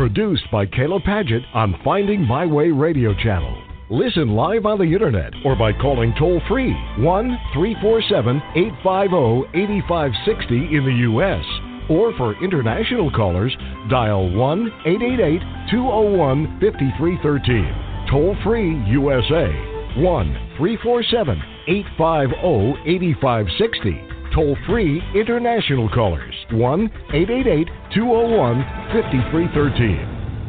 Produced by Kayla Padgett on Finding My Way Radio Channel. Listen live on the internet or by calling toll-free 1-347-850-8560 in the U.S. Or for international callers, dial 1-888-201-5313. Toll-free USA, 1-347-850-8560. Toll-free international callers, 1-888-201-5313.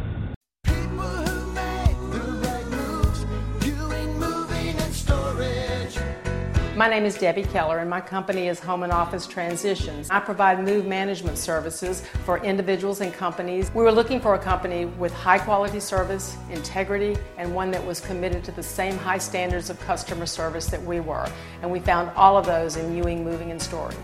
My name is Debbie Keller, and my company is Home and Office Transitions. I provide move management services for individuals and companies. We were looking for a company with high quality service, integrity, and one that was committed to the same high standards of customer service that we were. And we found all of those in Ewing Moving and Storage.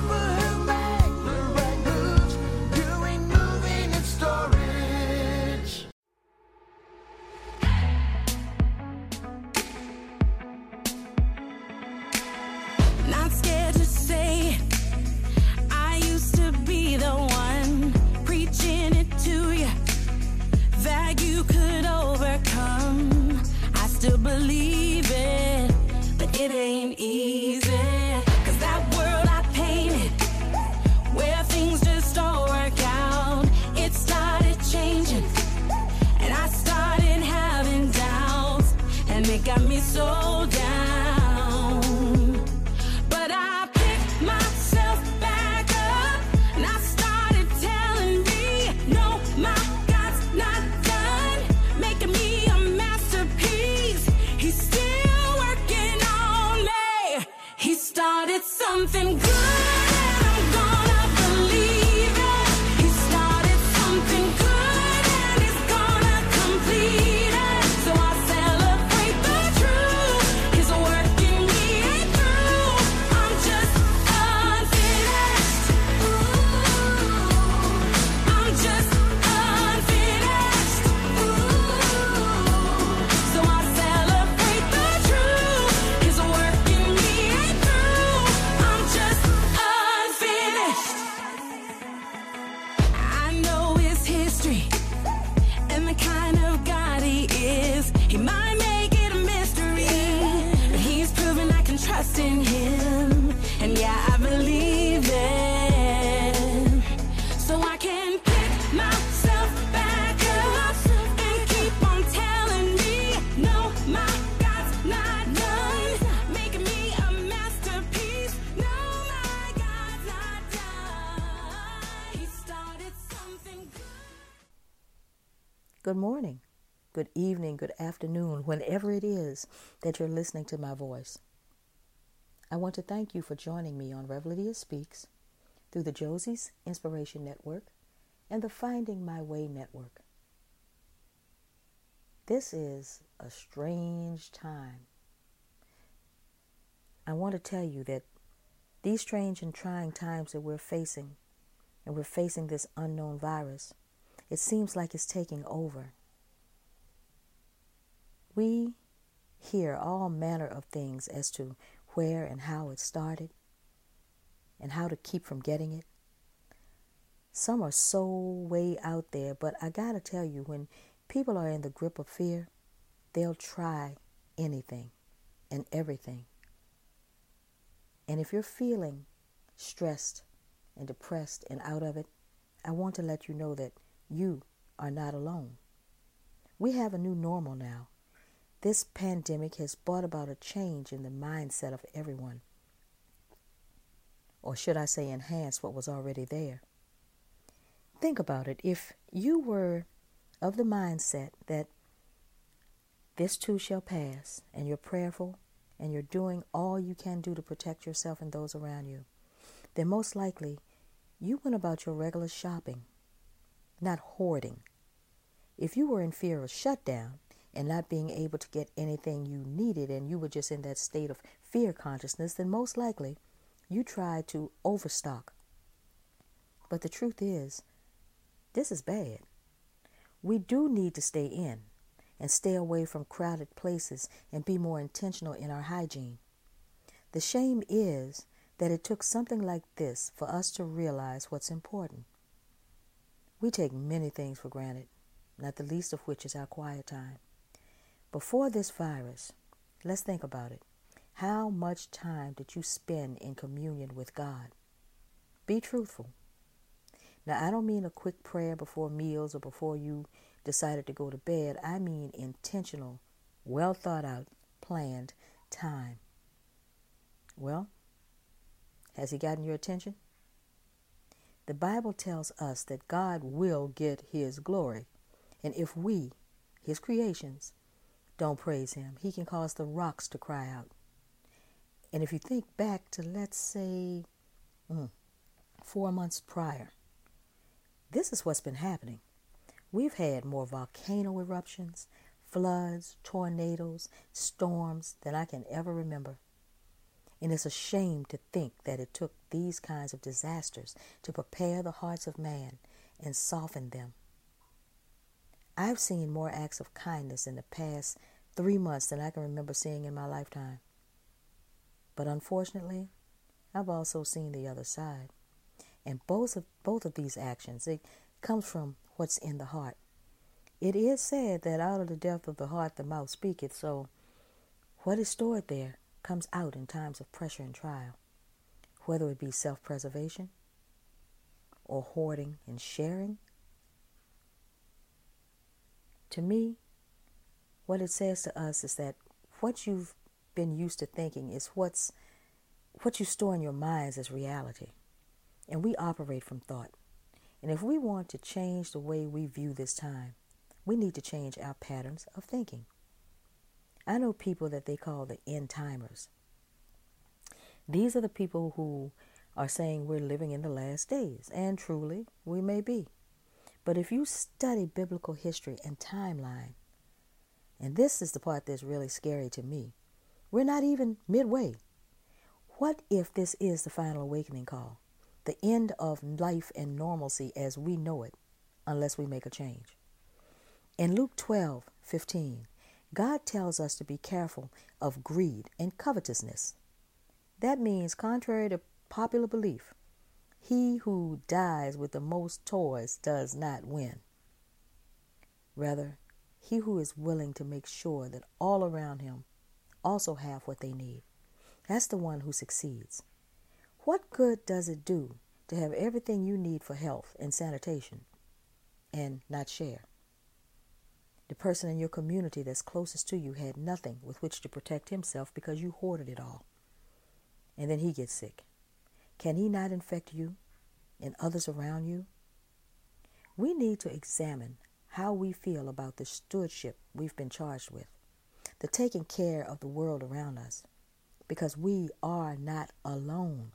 Believe it, but it ain't easy. 'Cause that world I painted, where things just don't work out, it started changing, and I started having doubts, and it got me so down. But I picked myself back up, and I started telling me, no, my God's not done making me a masterpiece. He's still working on me. He started something good, and I'm gonna believe it. He started something good, and he's gonna complete it. So I celebrate the truth. He's working me through. I'm just unfinished. I'm just unfinished. So I celebrate the truth. He's working me through. I'm just unfinished. I know his history and the kind of God he is. He might make it a mystery, but he's proven I can trust in him. And yeah, I believe it. So I can pick myself back up and keep on telling me, no, my God's not done making me a masterpiece. No, my God's not done. He started something good. Good morning, good evening, good afternoon, whenever it is that you're listening to my voice. I want to thank you for joining me on Reveladia Speaks through the Josie's Inspiration Network and the Finding My Way Network. This is a strange time. I want to tell you that these strange and trying times that we're facing, and we're facing this unknown virus, it seems like it's taking over. We hear all manner of things as to where and how it started and how to keep from getting it. Some are so way out there, but I gotta tell you, when people are in the grip of fear, they'll try anything and everything. And if you're feeling stressed and depressed and out of it, I want to let you know that you are not alone. We have a new normal now. This pandemic has brought about a change in the mindset of everyone. Or should I say enhance what was already there. Think about it. If you were of the mindset that this too shall pass, and you're prayerful, and you're doing all you can do to protect yourself and those around you, then most likely you went about your regular shopping, not hoarding. If you were in fear of shutdown and not being able to get anything you needed, and you were just in that state of fear consciousness, then most likely you tried to overstock. But the truth is, this is bad. We do need to stay in and stay away from crowded places and be more intentional in our hygiene. The shame is that it took something like this for us to realize what's important. We take many things for granted. not the least of which is our quiet time. Before this virus, let's think about it. How much time did you spend in communion with God? Be truthful. Now, I don't mean a quick prayer before meals or before you decided to go to bed. I mean intentional, well thought out, planned time. Well, has he gotten your attention? The Bible tells us that God will get his glory. And if we, his creations, don't praise him, he can cause the rocks to cry out. And if you think back to, let's say, 4 months prior, this is what's been happening. We've had more volcano eruptions, floods, tornadoes, storms than I can ever remember. And it's a shame to think that it took these kinds of disasters to prepare the hearts of man and soften them. I've seen more acts of kindness in the past 3 months than I can remember seeing in my lifetime. But unfortunately, I've also seen the other side. And both of these actions, it comes from what's in the heart. It is said that out of the depth of the heart the mouth speaketh, so what is stored there comes out in times of pressure and trial, whether it be self-preservation or hoarding and sharing. To me, what it says to us is that what you've been used to thinking is what you store in your minds as reality. And we operate from thought. And if we want to change the way we view this time, we need to change our patterns of thinking. I know people that they call the end timers. These are the people who are saying we're living in the last days, and truly we may be. But if you study biblical history and timeline, and this is the part that's really scary to me, we're not even midway. What if this is the final awakening call? The end of life and normalcy as we know it, unless we make a change. In Luke 12:15, God tells us to be careful of greed and covetousness. That means, contrary to popular belief, he who dies with the most toys does not win. Rather, he who is willing to make sure that all around him also have what they need, that's the one who succeeds. What good does it do to have everything you need for health and sanitation and not share? The person in your community that's closest to you had nothing with which to protect himself because you hoarded it all. And then he gets sick. Can he not infect you and others around you? We need to examine how we feel about the stewardship we've been charged with, the taking care of the world around us, because we are not alone.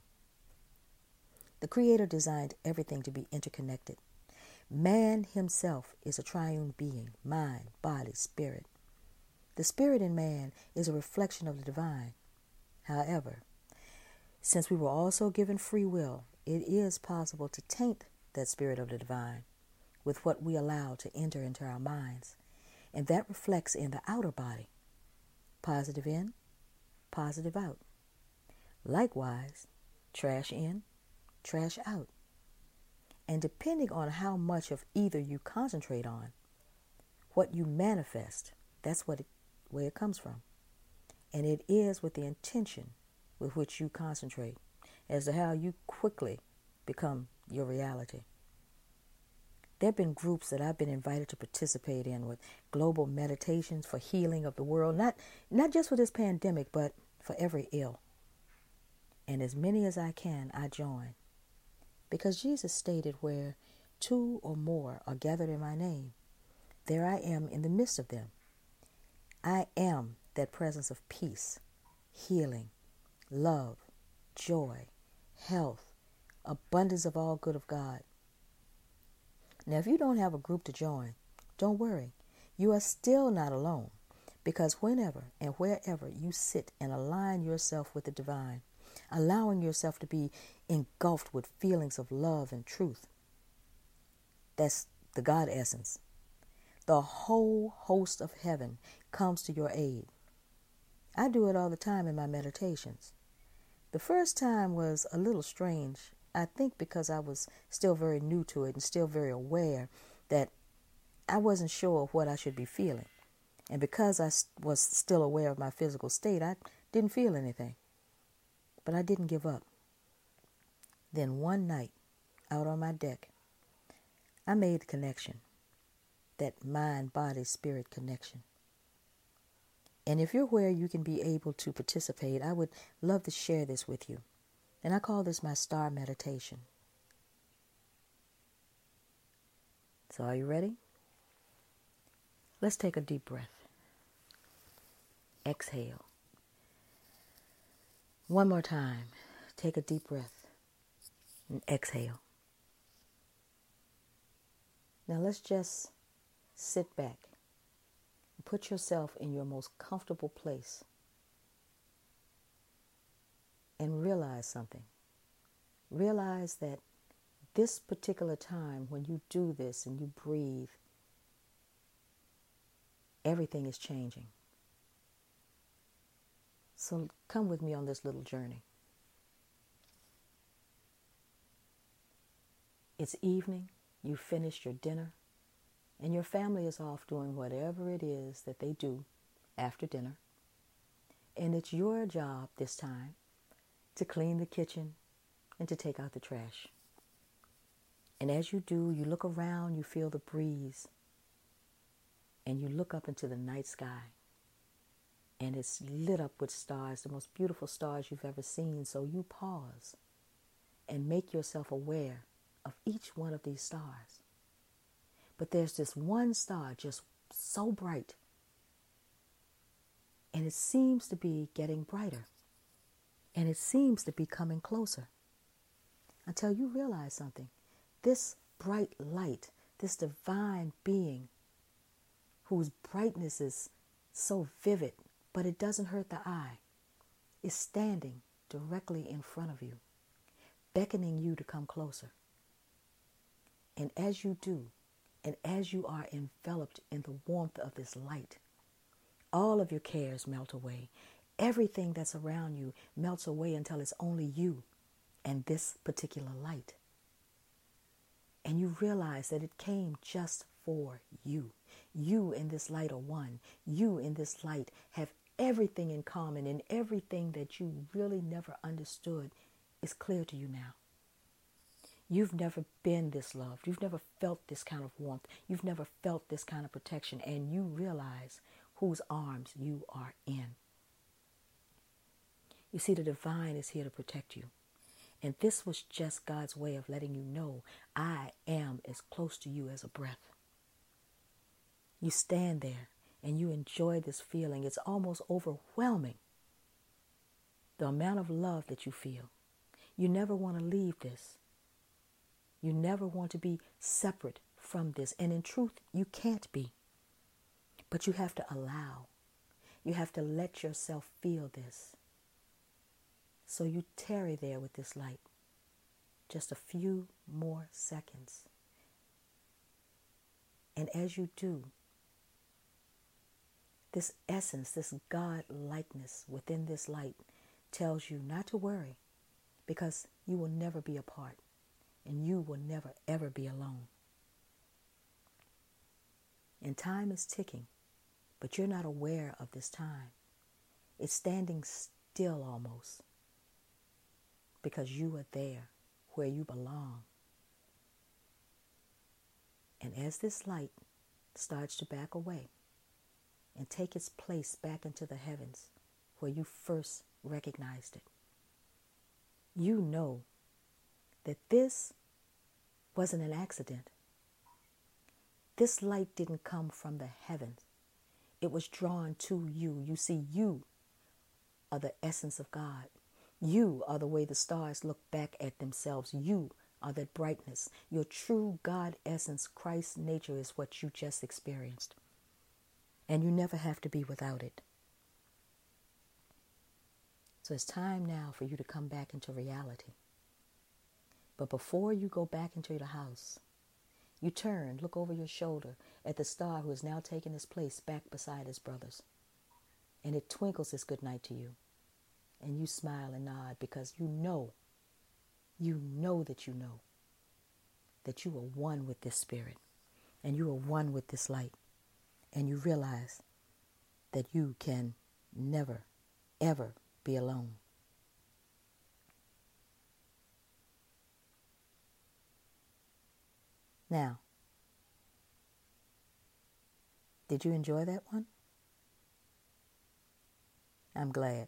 The Creator designed everything to be interconnected. Man himself is a triune being, mind, body, spirit. The spirit in man is a reflection of the divine. However, since we were also given free will, it is possible to taint that spirit of the divine with what we allow to enter into our minds. And that reflects in the outer body. Positive in, positive out. Likewise, trash in, trash out. And depending on how much of either you concentrate on, what you manifest, that's where it comes from. And it is with the intention with which you concentrate as to how you quickly become your reality. There have been groups that I've been invited to participate in with global meditations for healing of the world, not just for this pandemic, but for every ill. And as many as I can, I join. Because Jesus stated, where 2 or more are gathered in my name, there I am in the midst of them. I am that presence of peace, healing, love, joy, health, abundance of all good of God. Now, if you don't have a group to join, don't worry. You are still not alone, because whenever and wherever you sit and align yourself with the divine, allowing yourself to be engulfed with feelings of love and truth, that's the God essence. The whole host of heaven comes to your aid. I do it all the time in my meditations. The first time was a little strange, I think because I was still very new to it and still very aware that I wasn't sure of what I should be feeling. And because I was still aware of my physical state, I didn't feel anything. But I didn't give up. Then one night, out on my deck, I made the connection. That mind, body, spirit connection. And if you're where you can be able to participate, I would love to share this with you. And I call this my star meditation. So are you ready? Let's take a deep breath. Exhale. One more time. Take a deep breath and exhale. Now let's just sit back and put yourself in your most comfortable place and realize something. Realize that this particular time when you do this and you breathe, everything is changing. So come with me on this little journey. It's evening, you finished your dinner, and your family is off doing whatever it is that they do after dinner. And it's your job this time to clean the kitchen and to take out the trash. And as you do, you look around, you feel the breeze, and you look up into the night sky. And it's lit up with stars, the most beautiful stars you've ever seen. So you pause and make yourself aware of each one of these stars. But there's this one star just so bright. And it seems to be getting brighter. And it seems to be coming closer. Until you realize something. This bright light, this divine being whose brightness is so vivid, but it doesn't hurt the eye, is standing directly in front of you, beckoning you to come closer. And as you do, and as you are enveloped in the warmth of this light, all of your cares melt away. Everything that's around you melts away until it's only you and this particular light. And you realize that it came just for you. You and this light are one. You and this light have everything in common, and everything that you really never understood is clear to you now. You've never been this loved. You've never felt this kind of warmth. You've never felt this kind of protection, and you realize whose arms you are in. You see, the divine is here to protect you. And this was just God's way of letting you know, I am as close to you as a breath. You stand there and you enjoy this feeling. It's almost overwhelming, the amount of love that you feel. You never want to leave this. You never want to be separate from this. And in truth, you can't be. But you have to allow. You have to let yourself feel this. So you tarry there with this light. Just a few more seconds. And as you do, this essence, this God likeness within this light tells you not to worry, because you will never be apart and you will never ever be alone. And time is ticking, but you're not aware of this time. It's standing still almost, because you are there where you belong. And as this light starts to back away and take its place back into the heavens where you first recognized it, you know that this wasn't an accident. This light didn't come from the heavens. It was drawn to you. You see, you are the essence of God. You are the way the stars look back at themselves. You are that brightness. Your true God essence, Christ's nature, is what you just experienced. And you never have to be without it. So it's time now for you to come back into reality. But before you go back into the house, you turn, look over your shoulder at the star who has now taken his place back beside his brothers. And it twinkles its good night to you. And you smile and nod, because you know that you are one with this spirit. and you are one with this light, and you realize that you can never, ever be alone. Now, did you enjoy that one? I'm glad.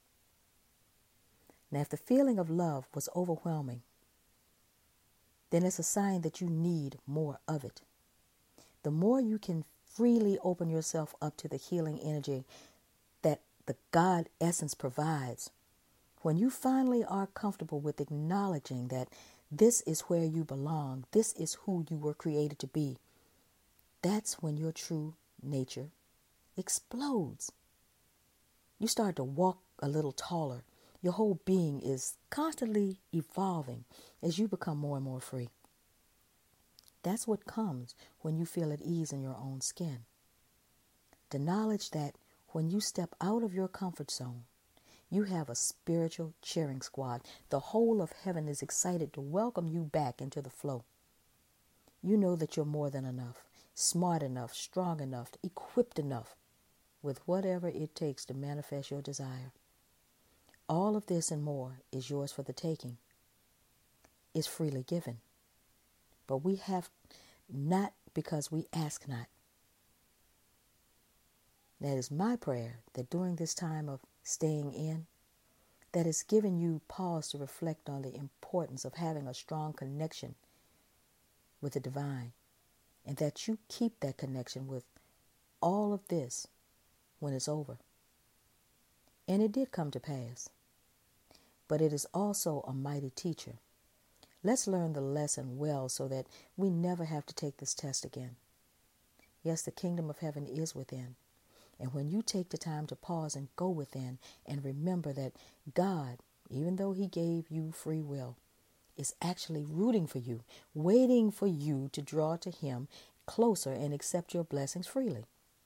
Now, if the feeling of love was overwhelming, then it's a sign that you need more of it. The more you can freely open yourself up to the healing energy that the God essence provides, when you finally are comfortable with acknowledging that this is where you belong, this is who you were created to be, that's when your true nature explodes. You start to walk a little taller. Your whole being is constantly evolving as you become more and more free. That's what comes when you feel at ease in your own skin. The knowledge that when you step out of your comfort zone, you have a spiritual cheering squad. The whole of heaven is excited to welcome you back into the flow. You know that you're more than enough, smart enough, strong enough, equipped enough with whatever it takes to manifest your desire. All of this and more is yours for the taking. It's freely given. But we have not because we ask not. That is my prayer, that during this time of staying in, that has given you pause to reflect on the importance of having a strong connection with the divine, and that you keep that connection with all of this when it's over. And it did come to pass. But it is also a mighty teacher. Let's learn the lesson well so that we never have to take this test again. Yes, the kingdom of heaven is within. And when you take the time to pause and go within and remember that God, even though he gave you free will, is actually rooting for you, waiting for you to draw to him closer and accept your blessings freely.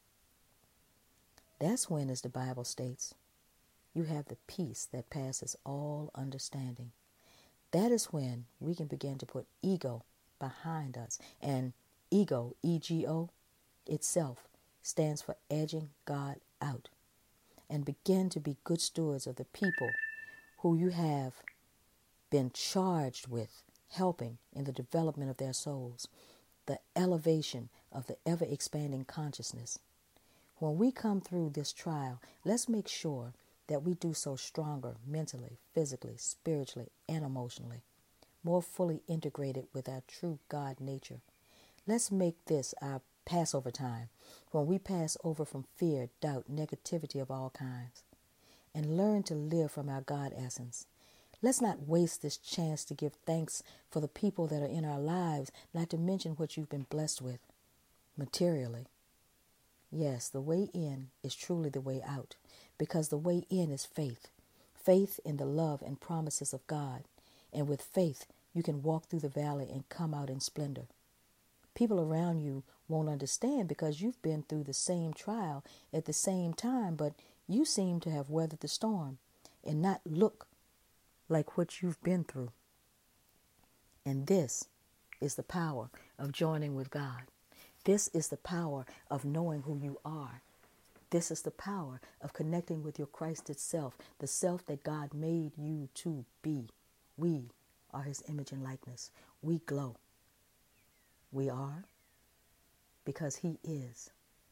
That's when, as the Bible states, you have the peace that passes all understanding. That is when we can begin to put ego behind us. And ego, E-G-O, itself stands for edging God out. And begin to be good stewards of the people who you have been charged with helping in the development of their souls, the elevation of the ever-expanding consciousness. When we come through this trial, let's make sure that we do so stronger mentally, physically, spiritually, and emotionally, more fully integrated with our true God nature. Let's make this our Passover time, when we pass over from fear, doubt, negativity of all kinds, and learn to live from our God essence. Let's not waste this chance to give thanks for the people that are in our lives, not to mention what you've been blessed with materially. Yes, the way in is truly the way out, because the way in is faith. Faith in the love and promises of God. And with faith, you can walk through the valley and come out in splendor. People around you won't understand because you've been through the same trial at the same time, but you seem to have weathered the storm and not look like what you've been through. And this is the power of joining with God. This is the power of knowing who you are. This is the power of connecting with your Christ itself, the self that God made you to be. We are his image and likeness. We glow. We are because he is.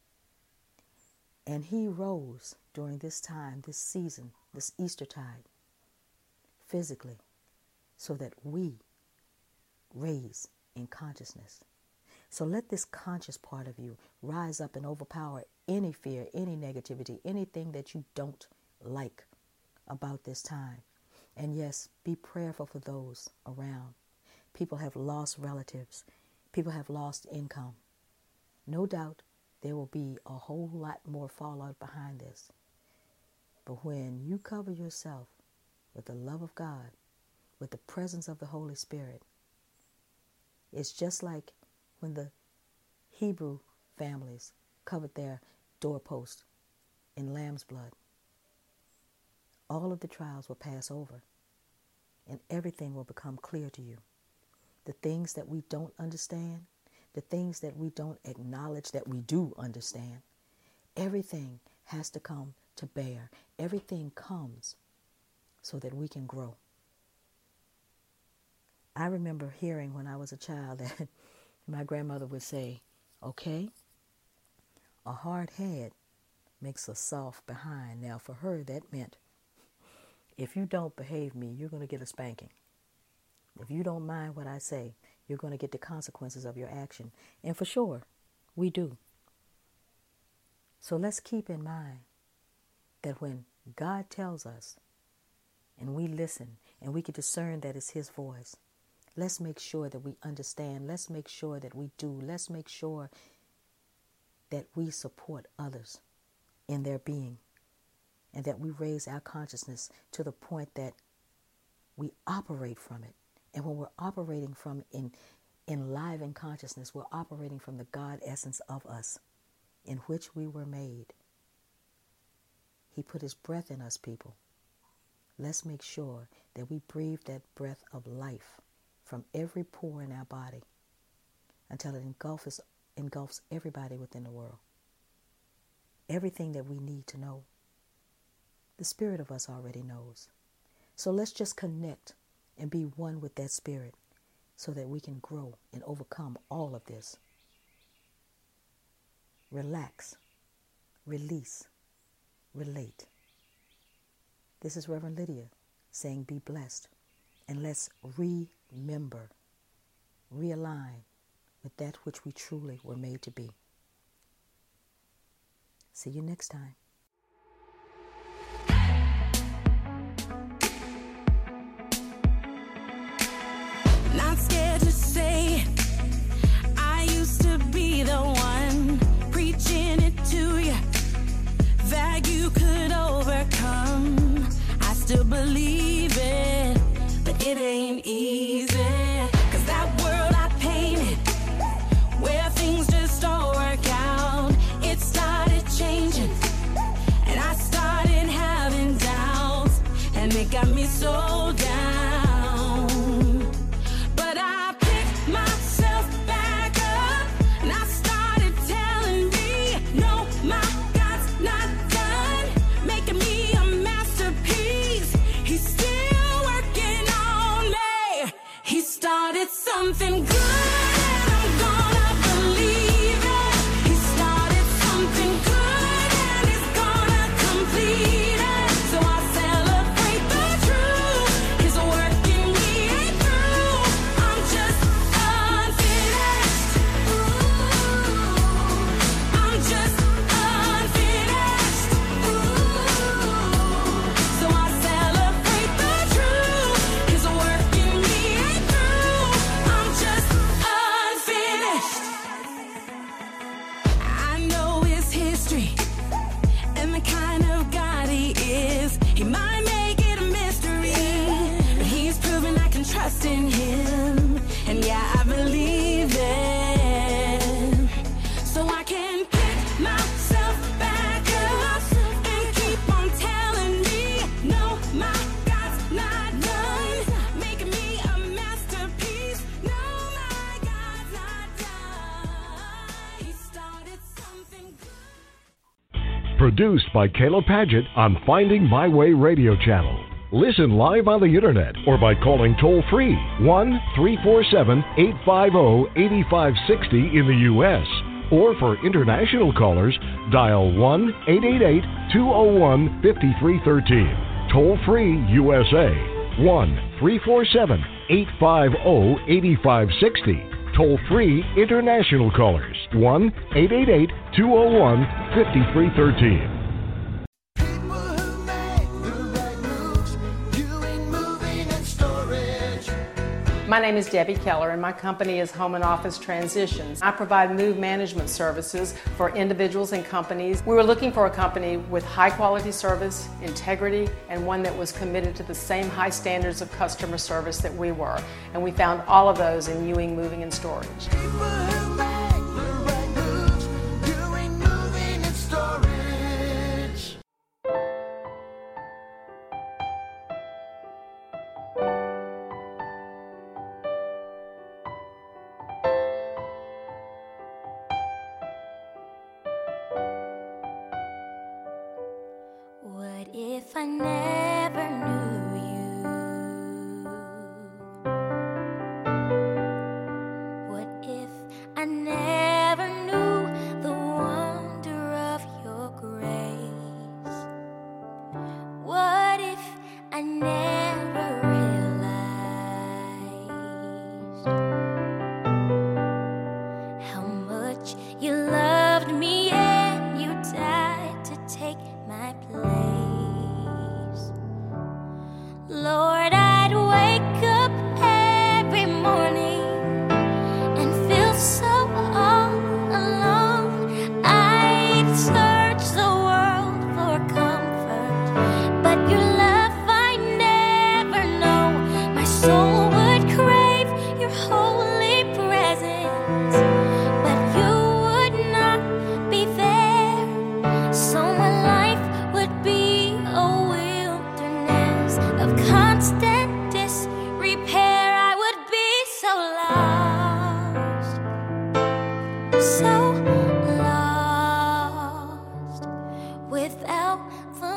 And he rose during this time, this season, this Eastertide, physically, so that we raise in consciousness. So let this conscious part of you rise up and overpower any fear, any negativity, anything that you don't like about this time. And yes, be prayerful for those around. People have lost relatives. People have lost income. No doubt there will be a whole lot more fallout behind this. But when you cover yourself with the love of God, with the presence of the Holy Spirit, it's just like when the Hebrew families covered their doorpost in lamb's blood. All of the trials will pass over, and everything will become clear to you. The things that we don't understand, the things that we don't acknowledge that we do understand. Everything has to come to bear. Everything comes so that we can grow. I remember hearing when I was a child that my grandmother would say, okay, a hard head makes a soft behind. Now for her, that meant if you don't behave me, you're going to get a spanking. If you don't mind what I say, you're going to get the consequences of your action. And for sure, we do. So let's keep in mind that when God tells us and we listen and we can discern that it's His voice, let's make sure that we understand. Let's make sure that we do. Let's make sure that we support others in their being and that we raise our consciousness to the point that we operate from it. And when we're operating from in live in consciousness, we're operating from the God essence of us in which we were made. He put His breath in us, people. Let's make sure that we breathe that breath of life from every pore in our body until it engulfs everybody within the world. Everything that we need to know, the Spirit of us already knows. So let's just connect and be one with that Spirit so that we can grow and overcome all of this. Relax, release, relate. This is Reverend Lydia saying be blessed. And let's remember, realign with that which we truly were made to be. See you next time. Not scared to say I used to be the one preaching it to you that you could overcome. I still believe it, but it ain't easy. 'Cause that world I painted, where things just don't work out, it started changing, and I started having doubts, and it got me so down. But I picked myself back up, and I started telling me, no, my God's not done making me a masterpiece. He's still working on me. He started something good. In Him, and yeah, I believe it, so I can pick myself back up and keep on telling me, no, my God's not done making me a masterpiece. No, my God's not done. He started something good. Produced by Kayla Paget on Finding My Way Radio Channel. Listen live on the internet or by calling toll-free 1-347-850-8560 in the U.S. Or for international callers, dial 1-888-201-5313. Toll-free USA, 1-347-850-8560. Toll-free international callers, 1-888-201-5313. My name is Debbie Keller, and my company is Home and Office Transitions. I provide move management services for individuals and companies. We were looking for a company with high quality service, integrity, and one that was committed to the same high standards of customer service that we were. And we found all of those in Ewing Moving and Storage. I never knew you? What if I never knew the wonder of your grace? What if I never realized how much you loved me and you died to take my place? Lord, I'd wake up every morning and feel so all alone. I'd search the world for comfort, but your love I never know. My soul would crave your holy presence, but you would not be there. So my life would be a wilderness of constant disrepair. I would be so lost without the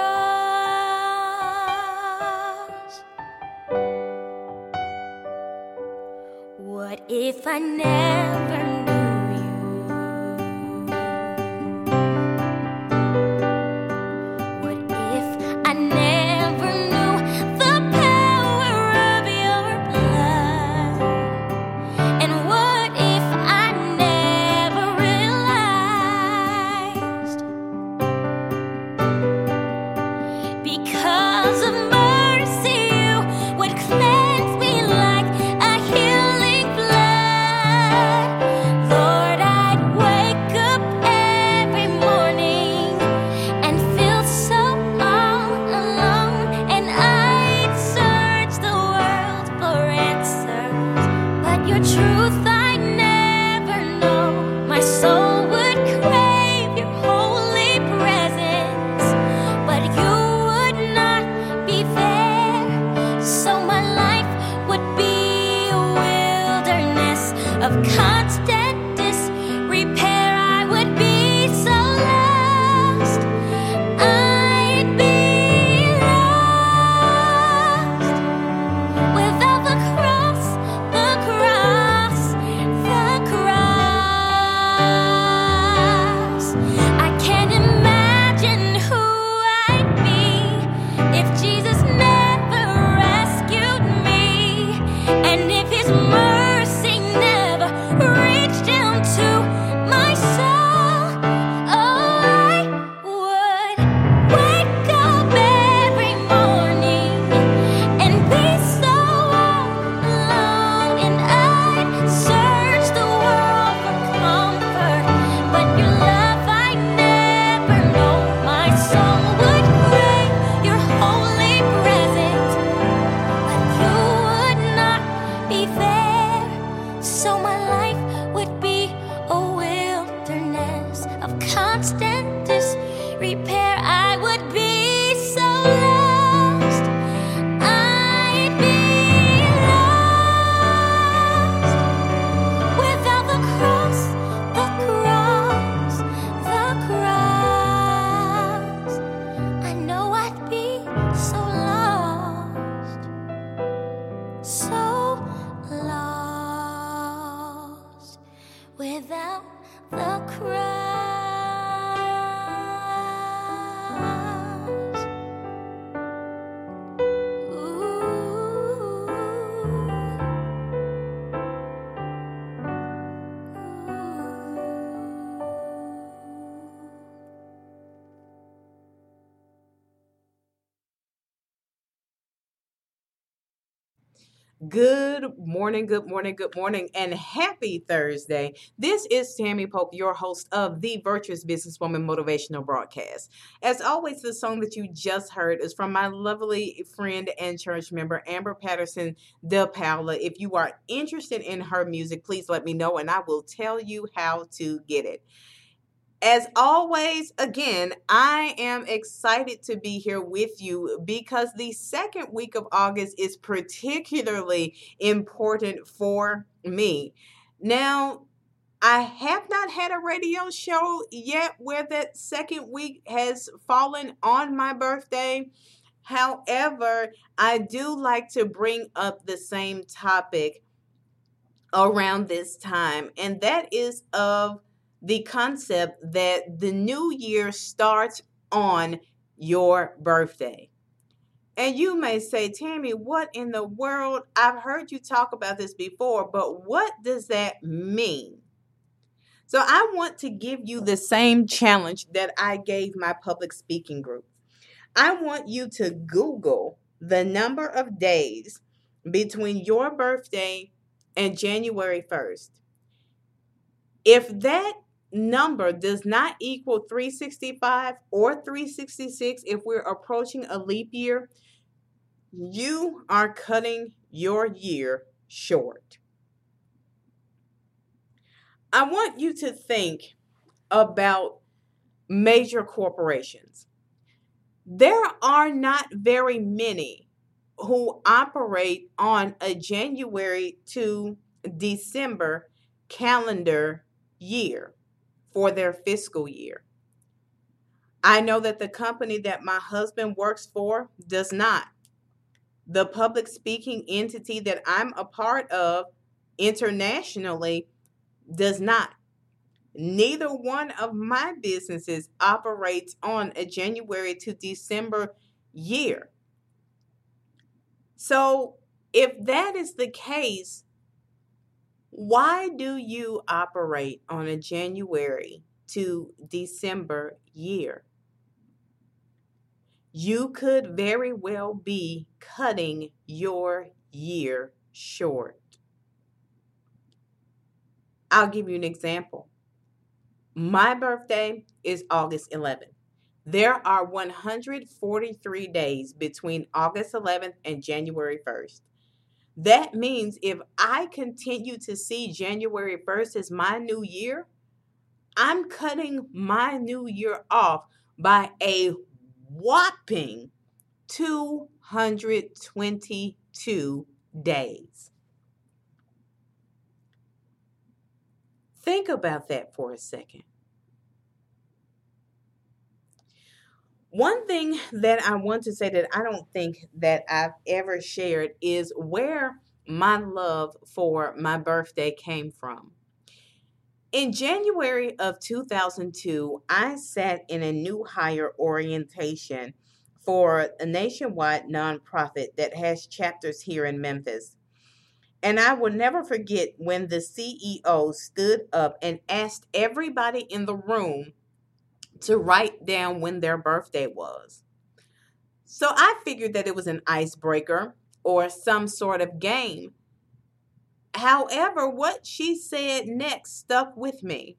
cross. What if I never knew you? What if I never knew the power of your blood? And what if I never realized because of mercy you would cleanse me like a healing blood? Lord, I'd wake up every morning and feel so all alone, and I'd search the world for answers, but your truth I never know. My soul would crave your holy presence, but you would not be there. So my life would be a wilderness of constant disrepair. I would be so lost. I'd be lost without the cross, the cross, the cross. I can't imagine who I'd be if Jesus never rescued me, and if his mercy never reached down to my soul. Oh, I would wake up every morning and be so alone, and I'd search the world for comfort, but your love I never know. My soul would crave your holy presence, but you would not be there. So my life would be a wilderness of constant disrepair. I would be so lost. I'd be lost without the cross, the cross, the cross. I know I'd be so lost, so lost without the cross. Good morning, good morning, good morning, and happy Thursday. This is Tammy Pope, your host of the Virtuous Businesswoman Motivational Broadcast. As always, the song that you just heard is from my lovely friend and church member, Amber Patterson de Paula. If you are interested in her music, please let me know and I will tell you how to get it. As always, again, I am excited to be here with you because the second week of August is particularly important for me. Now, I have not had a radio show yet where that second week has fallen on my birthday. However, I do like to bring up the same topic around this time, and that is of the concept that the new year starts on your birthday. And you may say, Tammy, what in the world? I've heard you talk about this before, but what does that mean? So I want to give you the same challenge that I gave my public speaking group. I want you to Google the number of days between your birthday and January 1st. If that number does not equal 365 or 366, if we're approaching a leap year, you are cutting your year short. I want you to think about major corporations. There are not very many who operate on a January to December calendar year for their fiscal year. I know that the company that my husband works for does not. The public speaking entity that I'm a part of internationally does not. Neither one of my businesses operates on a January to December year. So if that is the case, why do you operate on a January to December year? You could very well be cutting your year short. I'll give you an example. My birthday is August 11th. There are 143 days between August 11th and January 1st. That means if I continue to see January 1st as my new year, I'm cutting my new year off by a whopping 222 days. Think about that for a second. One thing that I want to say that I don't think that I've ever shared is where my love for my birthday came from. In January of 2002, I sat in a new hire orientation for a nationwide nonprofit that has chapters here in Memphis. And I will never forget when the CEO stood up and asked everybody in the room to write down when their birthday was. So I figured that it was an icebreaker or some sort of game. However, what she said next stuck with me.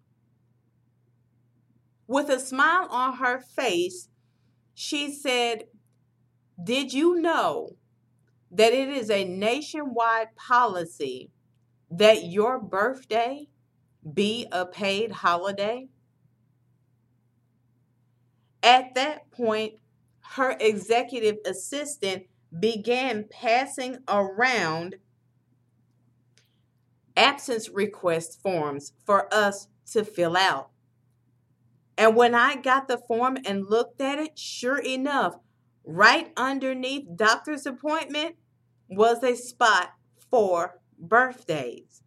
With a smile on her face, she said, "Did you know that it is a nationwide policy that your birthday be a paid holiday?" At that point, her executive assistant began passing around absence request forms for us to fill out. And when I got the form and looked at it, sure enough, right underneath doctor's appointment was a spot for birthdays.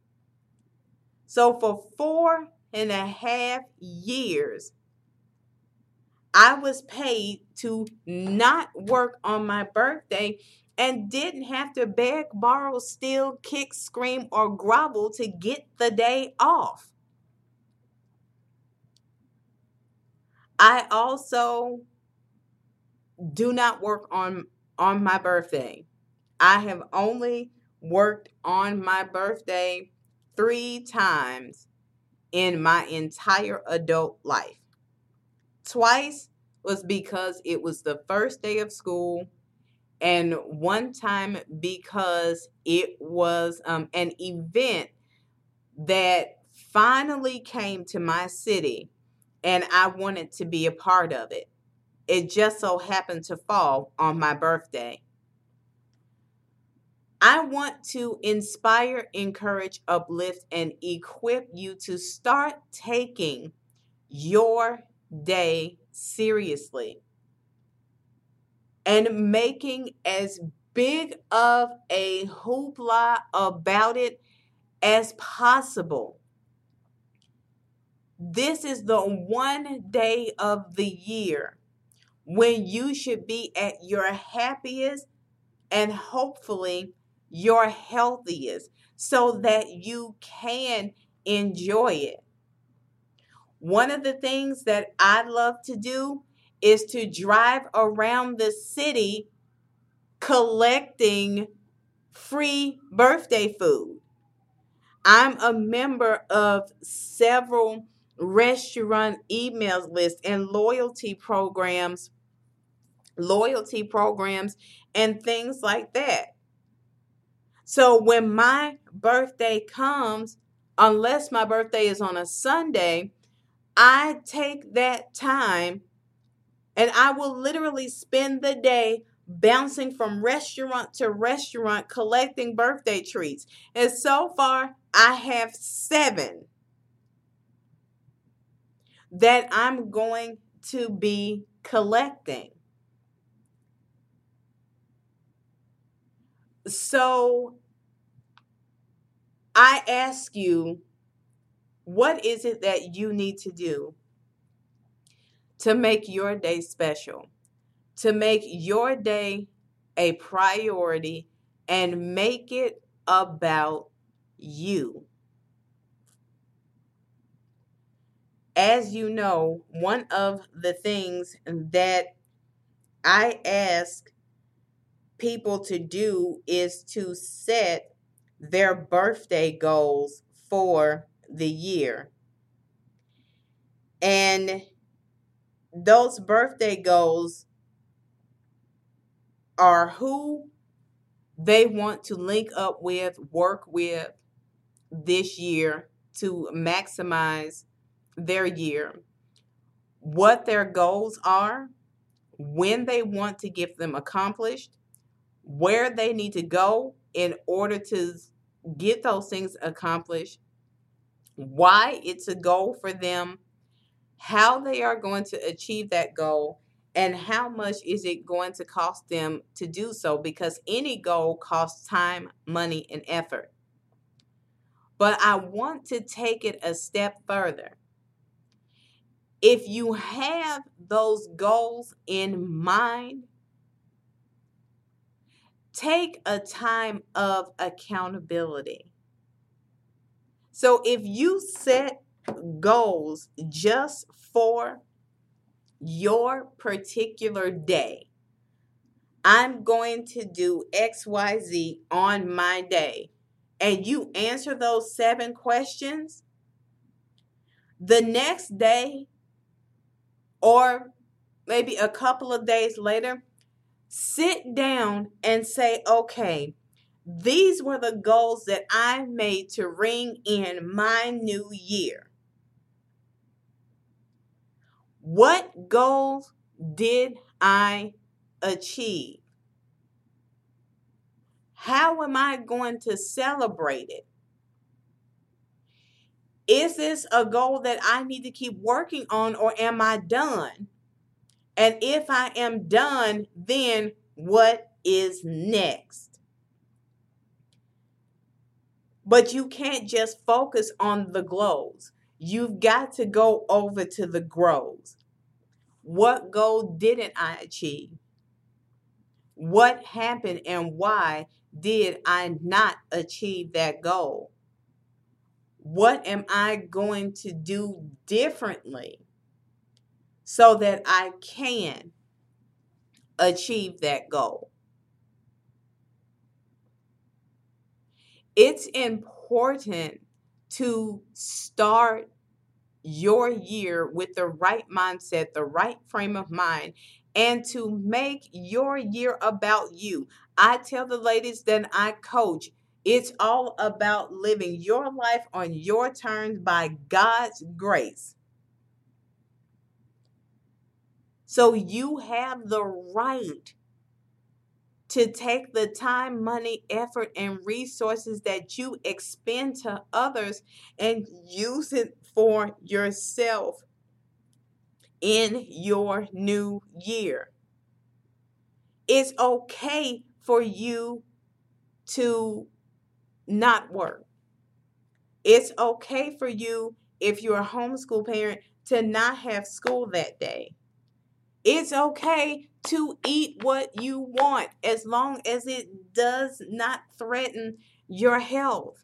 So for 4.5 years, I was paid to not work on my birthday and didn't have to beg, borrow, steal, kick, scream, or grovel to get the day off. I also do not work on my birthday. I have only worked on my birthday 3 times in my entire adult life. Twice was because it was the first day of school, and one time because it was an event that finally came to my city, and I wanted to be a part of it. It just so happened to fall on my birthday. I want to inspire, encourage, uplift, and equip you to start taking your day seriously and making as big of a hoopla about it as possible. This is the one day of the year when you should be at your happiest and hopefully your healthiest so that you can enjoy it. One of the things that I love to do is to drive around the city collecting free birthday food. I'm a member of several restaurant emails lists and loyalty programs and things like that. So when my birthday comes, unless my birthday is on a Sunday, I take that time and I will literally spend the day bouncing from restaurant to restaurant collecting birthday treats. And so far, I have 7 that I'm going to be collecting. So I ask you, what is it that you need to do to make your day special, to make your day a priority and make it about you? As you know, one of the things that I ask people to do is to set their birthday goals for the year. And those birthday goals are who they want to link up with, work with this year to maximize their year, what their goals are, when they want to get them accomplished, where they need to go in order to get those things accomplished, why it's a goal for them, how they are going to achieve that goal, and how much is it going to cost them to do so, because any goal costs time, money, and effort. But I want to take it a step further. If you have those goals in mind, take a time of accountability. So if you set goals just for your particular day, I'm going to do XYZ on my day, and you answer those 7 questions, the next day or maybe a couple of days later, sit down and say, okay, these were the goals that I made to ring in my new year. What goals did I achieve? How am I going to celebrate it? Is this a goal that I need to keep working on, or am I done? And if I am done, then what is next? But you can't just focus on the glows. You've got to go over to the grows. What goal didn't I achieve? What happened and why did I not achieve that goal? What am I going to do differently so that I can achieve that goal? It's important to start your year with the right mindset, the right frame of mind, and to make your year about you. I tell the ladies that I coach, it's all about living your life on your terms by God's grace. So you have the right to take the time, money, effort, and resources that you expend to others and use it for yourself in your new year. It's okay for you to not work. It's okay for you, if you're a homeschool parent, to not have school that day. It's okay to eat what you want as long as it does not threaten your health.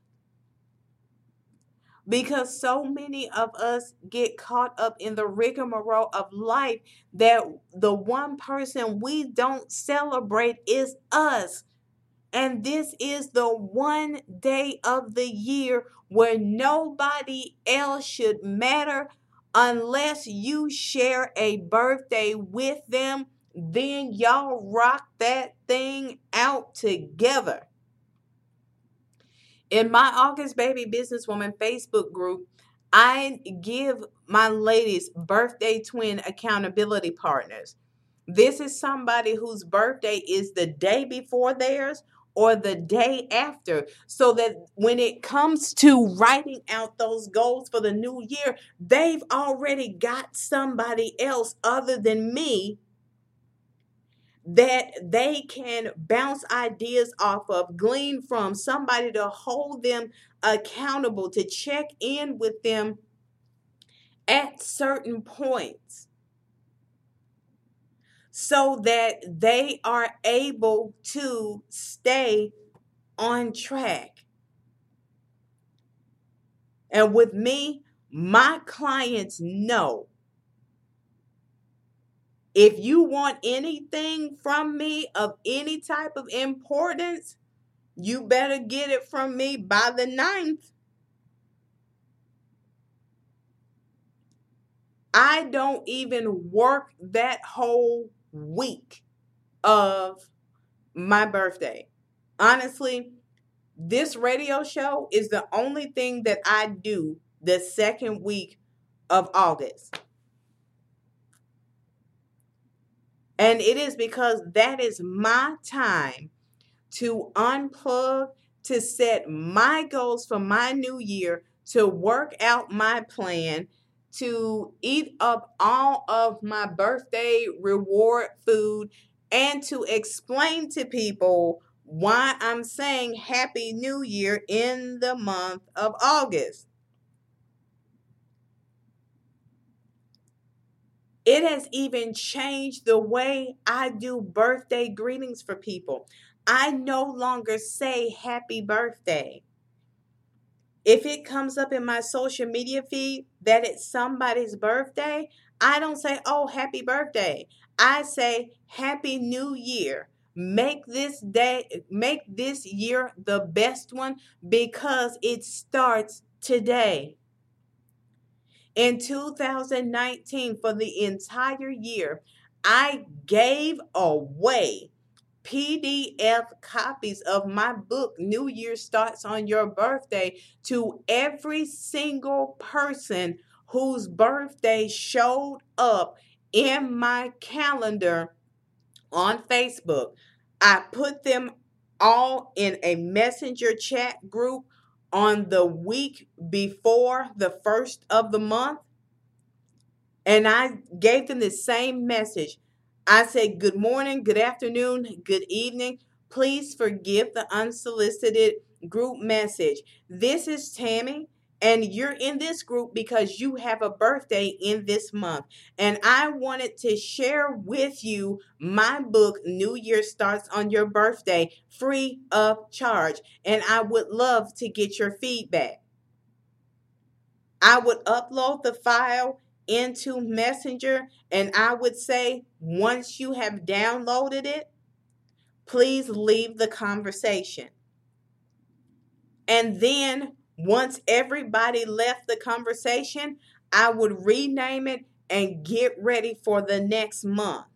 Because so many of us get caught up in the rigmarole of life that the one person we don't celebrate is us. And this is the one day of the year where nobody else should matter unless you share a birthday with them. Then y'all rock that thing out together. In my August Baby Businesswoman Facebook group, I give my ladies birthday twin accountability partners. This is somebody whose birthday is the day before theirs or the day after, so that when it comes to writing out those goals for the new year, they've already got somebody else other than me that they can bounce ideas off of, glean from, somebody to hold them accountable, to check in with them at certain points, so that they are able to stay on track. And with me, my clients know, if you want anything from me of any type of importance, you better get it from me by the 9th. I don't even work that whole week of my birthday. Honestly, this radio show is the only thing that I do the second week of August. And it is because that is my time to unplug, to set my goals for my new year, to work out my plan, to eat up all of my birthday reward food, and to explain to people why I'm saying Happy New Year in the month of August. It has even changed the way I do birthday greetings for people. I no longer say happy birthday. If it comes up in my social media feed that it's somebody's birthday, I don't say, oh, happy birthday. I say, Happy New Year. Make this year the best one, because it starts today. In 2019, for the entire year, I gave away PDF copies of my book, New Year Starts on Your Birthday, to every single person whose birthday showed up in my calendar on Facebook. I put them all in a messenger chat group on the week before the first of the month. And I gave them the same message. I said, good morning, good afternoon, good evening. Please forgive the unsolicited group message. This is Tammy, and you're in this group because you have a birthday in this month. And I wanted to share with you my book, New Year Starts on Your Birthday, free of charge. And I would love to get your feedback. I would upload the file into Messenger, and I would say, once you have downloaded it, please leave the conversation. And then once everybody left the conversation, I would rename it and get ready for the next month.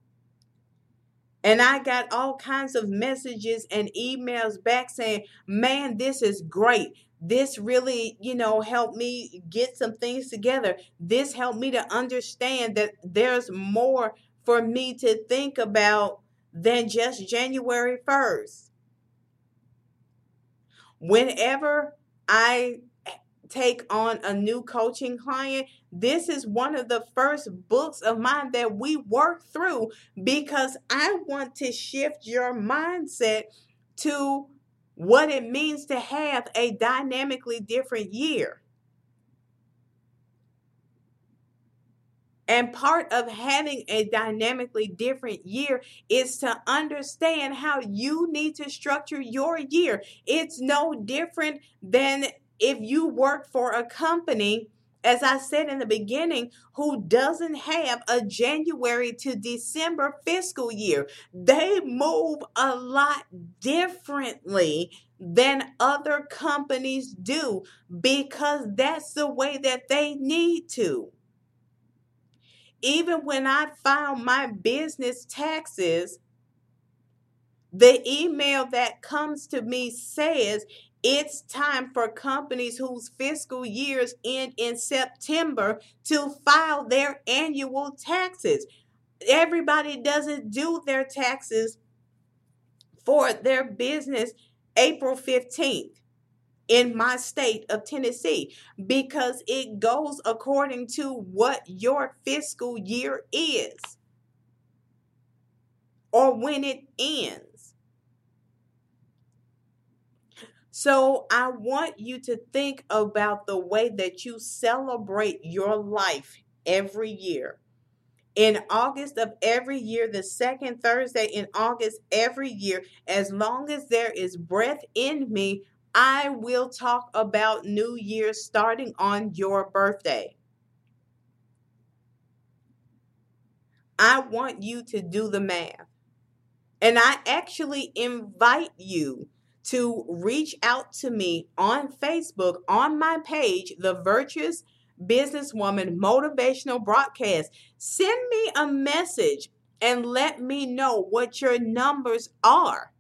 And I got all kinds of messages and emails back saying, man, this is great. This really, helped me get some things together. This helped me to understand that there's more for me to think about than just January 1st. Whenever I take on a new coaching client, this is one of the first books of mine that we work through, because I want to shift your mindset to what it means to have a dynamically different year. And part of having a dynamically different year is to understand how you need to structure your year. It's no different than if you work for a company, as I said in the beginning, who doesn't have a January to December fiscal year. They move a lot differently than other companies do, because that's the way that they need to. Even when I filed my business taxes, the email that comes to me says it's time for companies whose fiscal years end in September to file their annual taxes. Everybody doesn't do their taxes for their business April 15th. In my state of Tennessee, because it goes according to what your fiscal year is or when it ends. So I want you to think about the way that you celebrate your life every year. In August of every year, the second Thursday in August every year, as long as there is breath in me, I will talk about New Year's starting on your birthday. I want you to do the math. And I actually invite you to reach out to me on Facebook, on my page, The Virtuous Businesswoman Motivational Broadcast. Send me a message and let me know what your numbers are.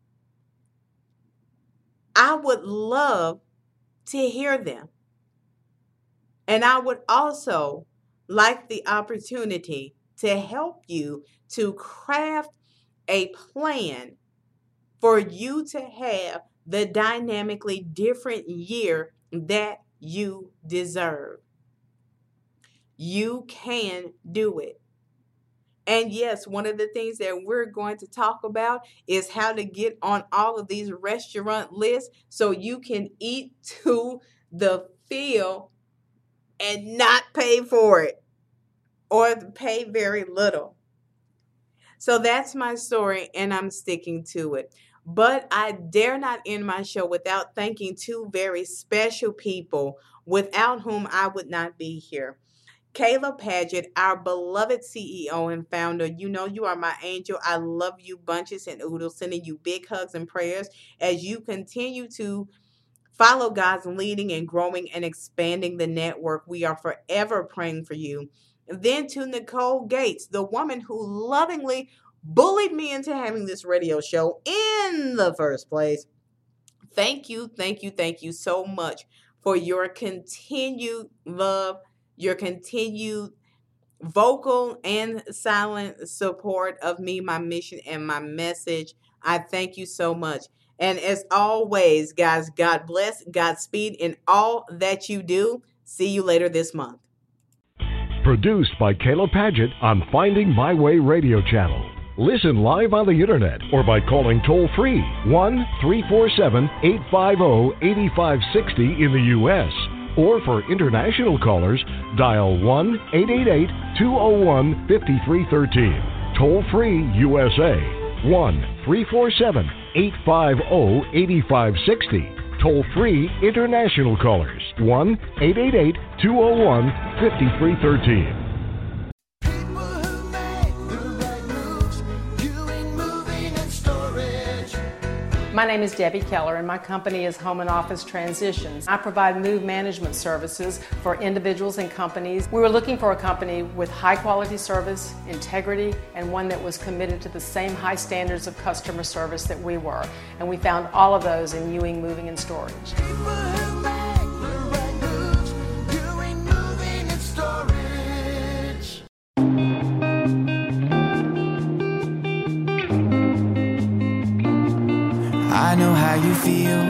I would love to hear them. And I would also like the opportunity to help you to craft a plan for you to have the dynamically different year that you deserve. You can do it. And yes, one of the things that we're going to talk about is how to get on all of these restaurant lists so you can eat to the fill and not pay for it or pay very little. So that's my story, and I'm sticking to it. But I dare not end my show without thanking two very special people without whom I would not be here. Kayla Paget, our beloved CEO and founder. You know you are my angel. I love you bunches and oodles, sending you big hugs and prayers as you continue to follow God's leading and growing and expanding the network. We are forever praying for you. Then to Nicole Gates, the woman who lovingly bullied me into having this radio show in the first place. Thank you so much for your continued love, your continued vocal and silent support of me, my mission, and my message. I thank you so much. And as always, guys, God bless, Godspeed in all that you do. See you later this month. Produced by Kayla Paget on Finding My Way radio channel. Listen live on the internet or by calling toll-free 1-347-850-8560 in the U.S. Or for international callers, dial 1-888-201-5313. Toll-free USA, 1-347-850-8560. Toll-free international callers, 1-888-201-5313. My name is Debbie Keller, and my company is Home and Office Transitions. I provide move management services for individuals and companies. We were looking for a company with high quality service, integrity, and one that was committed to the same high standards of customer service that we were. And we found all of those in Ewing Moving and Storage. you feel,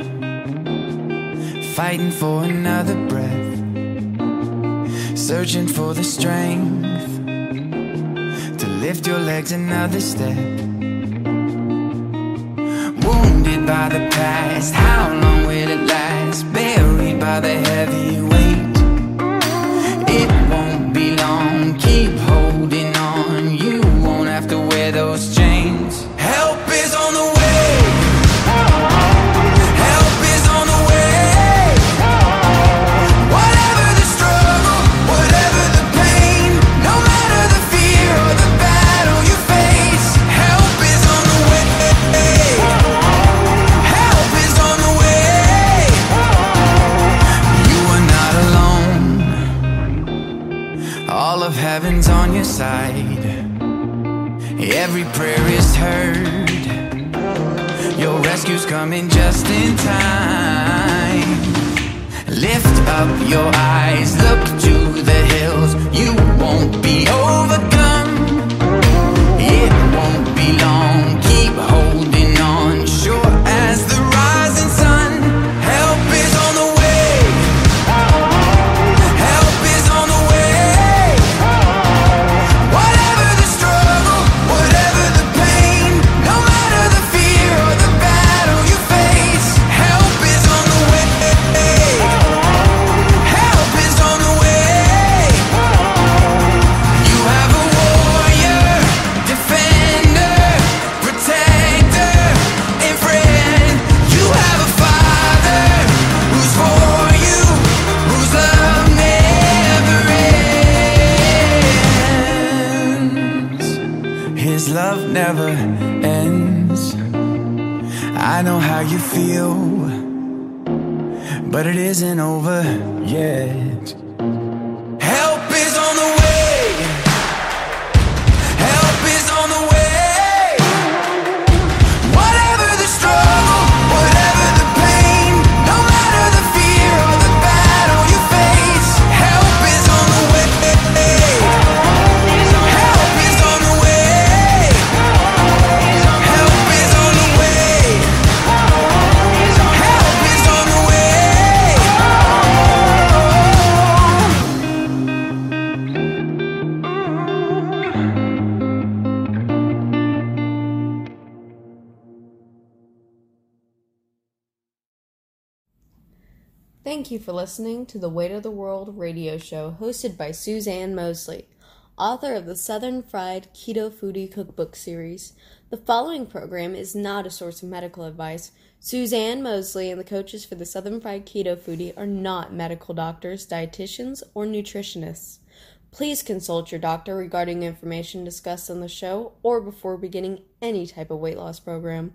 fighting for another breath, searching for the strength to lift your legs another step. Wounded by the past, how long will it last? Buried by the heavy weight, it won't be long. Keep holding on, you won't have to wear those chains. Help is on the way. Help is on the way. Whatever the struggle, whatever the pain, no matter the fear or the battle you face, help is on the way. Help is on the way. You are not alone. All of heaven's on your side. Every prayer is heard. Your rescue's coming just in time. Lift up your eyes, look to the hills. You won't be overcome. It won't be long. Keep holding on, sure as the rising sun. Help is on the way. Help is on the way. Whatever the struggle, whatever the pain, no matter the fear or the battle you face, help is on the way. Help is on the way. You have a warrior, defender, protector, and friend. You have a father who's for you, whose love never ends. His love never ends. I know how you feel, but it isn't over yet. Help is on the way. Help is on the way. Whatever the struggle, whatever the pain, no matter the fear or the battle you face, help is on the way. Help is on the way. Help is on the way. Help is on the way. Thank you for listening to the Weight of the World radio show hosted by Suzanne Mosley, author of the Southern Fried Keto Foodie Cookbook series. The following program is not a source of medical advice. Suzanne Mosley and the coaches for the Southern Fried Keto Foodie are not medical doctors, dietitians, or nutritionists. Please consult your doctor regarding information discussed on the show or before beginning any type of weight loss program.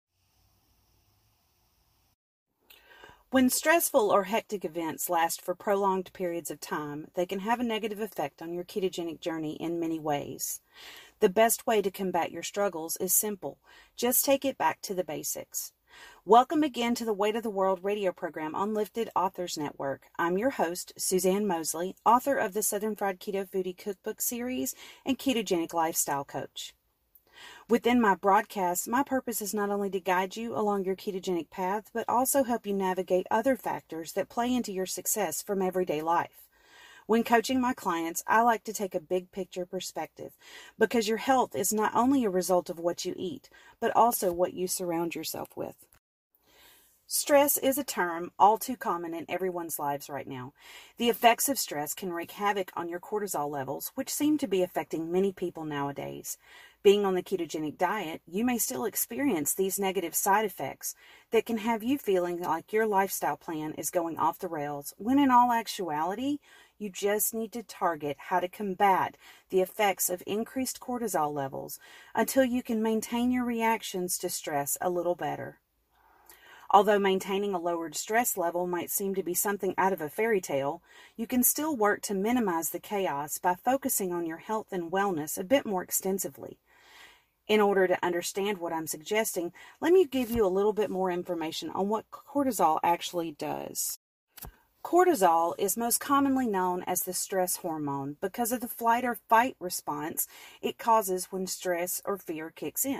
When stressful or hectic events last for prolonged periods of time, they can have a negative effect on your ketogenic journey in many ways. The best way to combat your struggles is simple. Just take it back to the basics. Welcome again to the Weight of the World radio program on Lifted Authors Network. I'm your host, Suzanne Mosley, author of the Southern Fried Keto Foodie Cookbook series and ketogenic lifestyle coach. Within my broadcasts, my purpose is not only to guide you along your ketogenic path, but also help you navigate other factors that play into your success from everyday life. When coaching my clients, I like to take a big picture perspective because your health is not only a result of what you eat, but also what you surround yourself with. Stress is a term all too common in everyone's lives right now. The effects of stress can wreak havoc on your cortisol levels, which seem to be affecting many people nowadays. Being on the ketogenic diet, you may still experience these negative side effects that can have you feeling like your lifestyle plan is going off the rails, when in all actuality, you just need to target how to combat the effects of increased cortisol levels until you can maintain your reactions to stress a little better. Although maintaining a lowered stress level might seem to be something out of a fairy tale, you can still work to minimize the chaos by focusing on your health and wellness a bit more extensively. In order to understand what I'm suggesting, let me give you a little bit more information on what cortisol actually does. Cortisol is most commonly known as the stress hormone because of the flight or fight response it causes when stress or fear kicks in.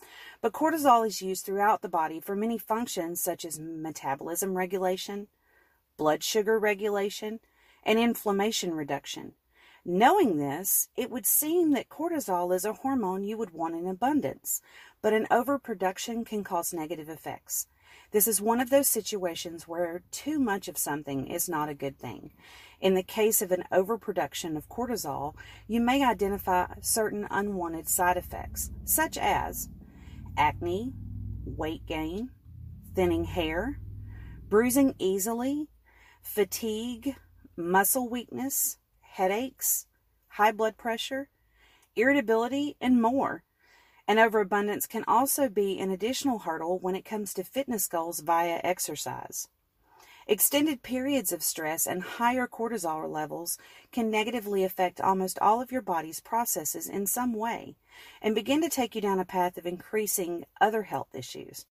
But cortisol is used throughout the body for many functions such as metabolism regulation, blood sugar regulation, and inflammation reduction. Knowing this, it would seem that cortisol is a hormone you would want in abundance, but an overproduction can cause negative effects. This is one of those situations where too much of something is not a good thing. In the case of an overproduction of cortisol, you may identify certain unwanted side effects, such as acne, weight gain, thinning hair, bruising easily, fatigue, muscle weakness, headaches, high blood pressure, irritability, and more. An overabundance can also be an additional hurdle when it comes to fitness goals via exercise. Extended periods of stress and higher cortisol levels can negatively affect almost all of your body's processes in some way and begin to take you down a path of increasing other health issues.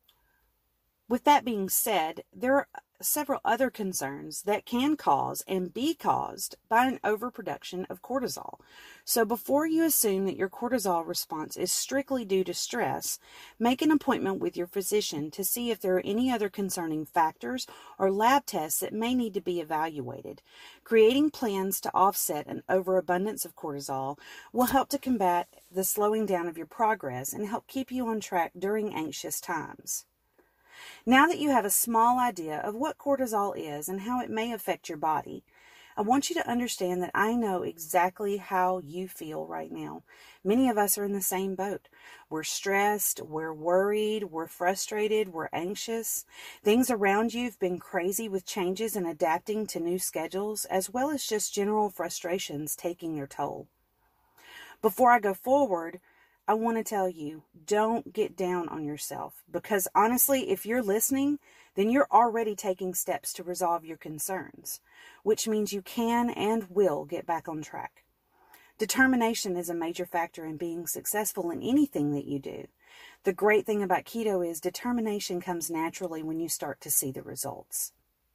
With that being said, there are several other concerns that can cause and be caused by an overproduction of cortisol. So before you assume that your cortisol response is strictly due to stress, make an appointment with your physician to see if there are any other concerning factors or lab tests that may need to be evaluated. Creating plans to offset an overabundance of cortisol will help to combat the slowing down of your progress and help keep you on track during anxious times. Now that you have a small idea of what cortisol is and how it may affect your body, I want you to understand that I know exactly how you feel right now. Many of us are in the same boat. We're stressed, we're worried, we're frustrated, we're anxious. Things around you have been crazy with changes and adapting to new schedules, as well as just general frustrations taking their toll. Before I go forward, I want to tell you, don't get down on yourself, because honestly, if you're listening, then you're already taking steps to resolve your concerns, which means you can and will get back on track. Determination is a major factor in being successful in anything that you do. The great thing about keto is determination comes naturally when you start to see the results.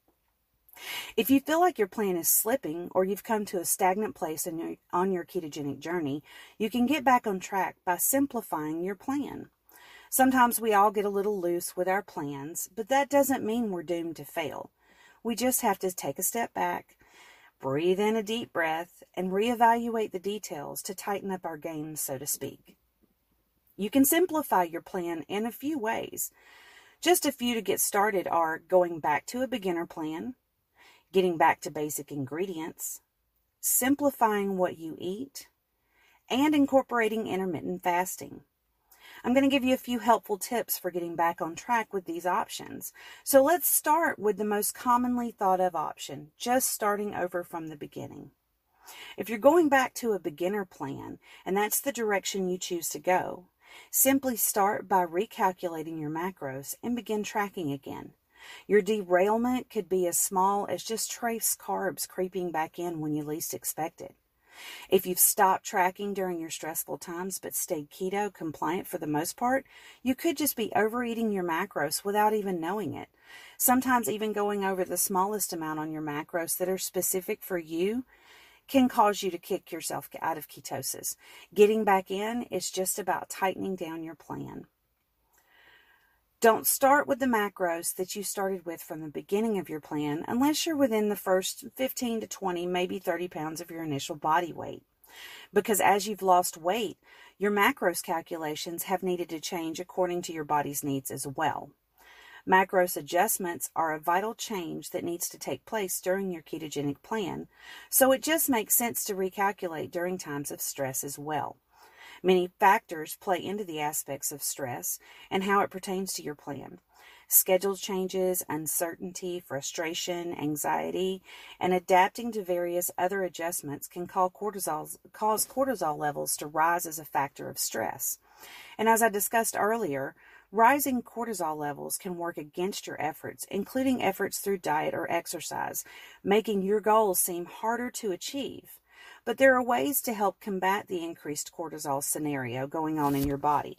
If you feel like your plan is slipping or you've come to a stagnant place on your ketogenic journey, you can get back on track by simplifying your plan. Sometimes we all get a little loose with our plans, but that doesn't mean we're doomed to fail. We just have to take a step back, breathe in a deep breath, and reevaluate the details to tighten up our game, so to speak. You can simplify your plan in a few ways. Just a few to get started are going back to a beginner plan, getting back to basic ingredients, simplifying what you eat, and incorporating intermittent fasting. I'm going to give you a few helpful tips for getting back on track with these options. So let's start with the most commonly thought of option, just starting over from the beginning. If you're going back to a beginner plan, and that's the direction you choose to go, simply start by recalculating your macros and begin tracking again. Your derailment could be as small as just trace carbs creeping back in when you least expect it. If you've stopped tracking during your stressful times but stayed keto compliant for the most part, you could just be overeating your macros without even knowing it. Sometimes even going over the smallest amount on your macros that are specific for you can cause you to kick yourself out of ketosis. Getting back in is just about tightening down your plan. Don't start with the macros that you started with from the beginning of your plan unless you're within the first 15 to 20, maybe 30 pounds of your initial body weight. Because as you've lost weight, your macros calculations have needed to change according to your body's needs as well. Macros adjustments are a vital change that needs to take place during your ketogenic plan, so it just makes sense to recalculate during times of stress as well. Many factors play into the aspects of stress and how it pertains to your plan. Schedule changes, uncertainty, frustration, anxiety, and adapting to various other adjustments can cause cortisol levels to rise as a factor of stress. And as I discussed earlier, rising cortisol levels can work against your efforts, including efforts through diet or exercise, making your goals seem harder to achieve. But there are ways to help combat the increased cortisol scenario going on in your body.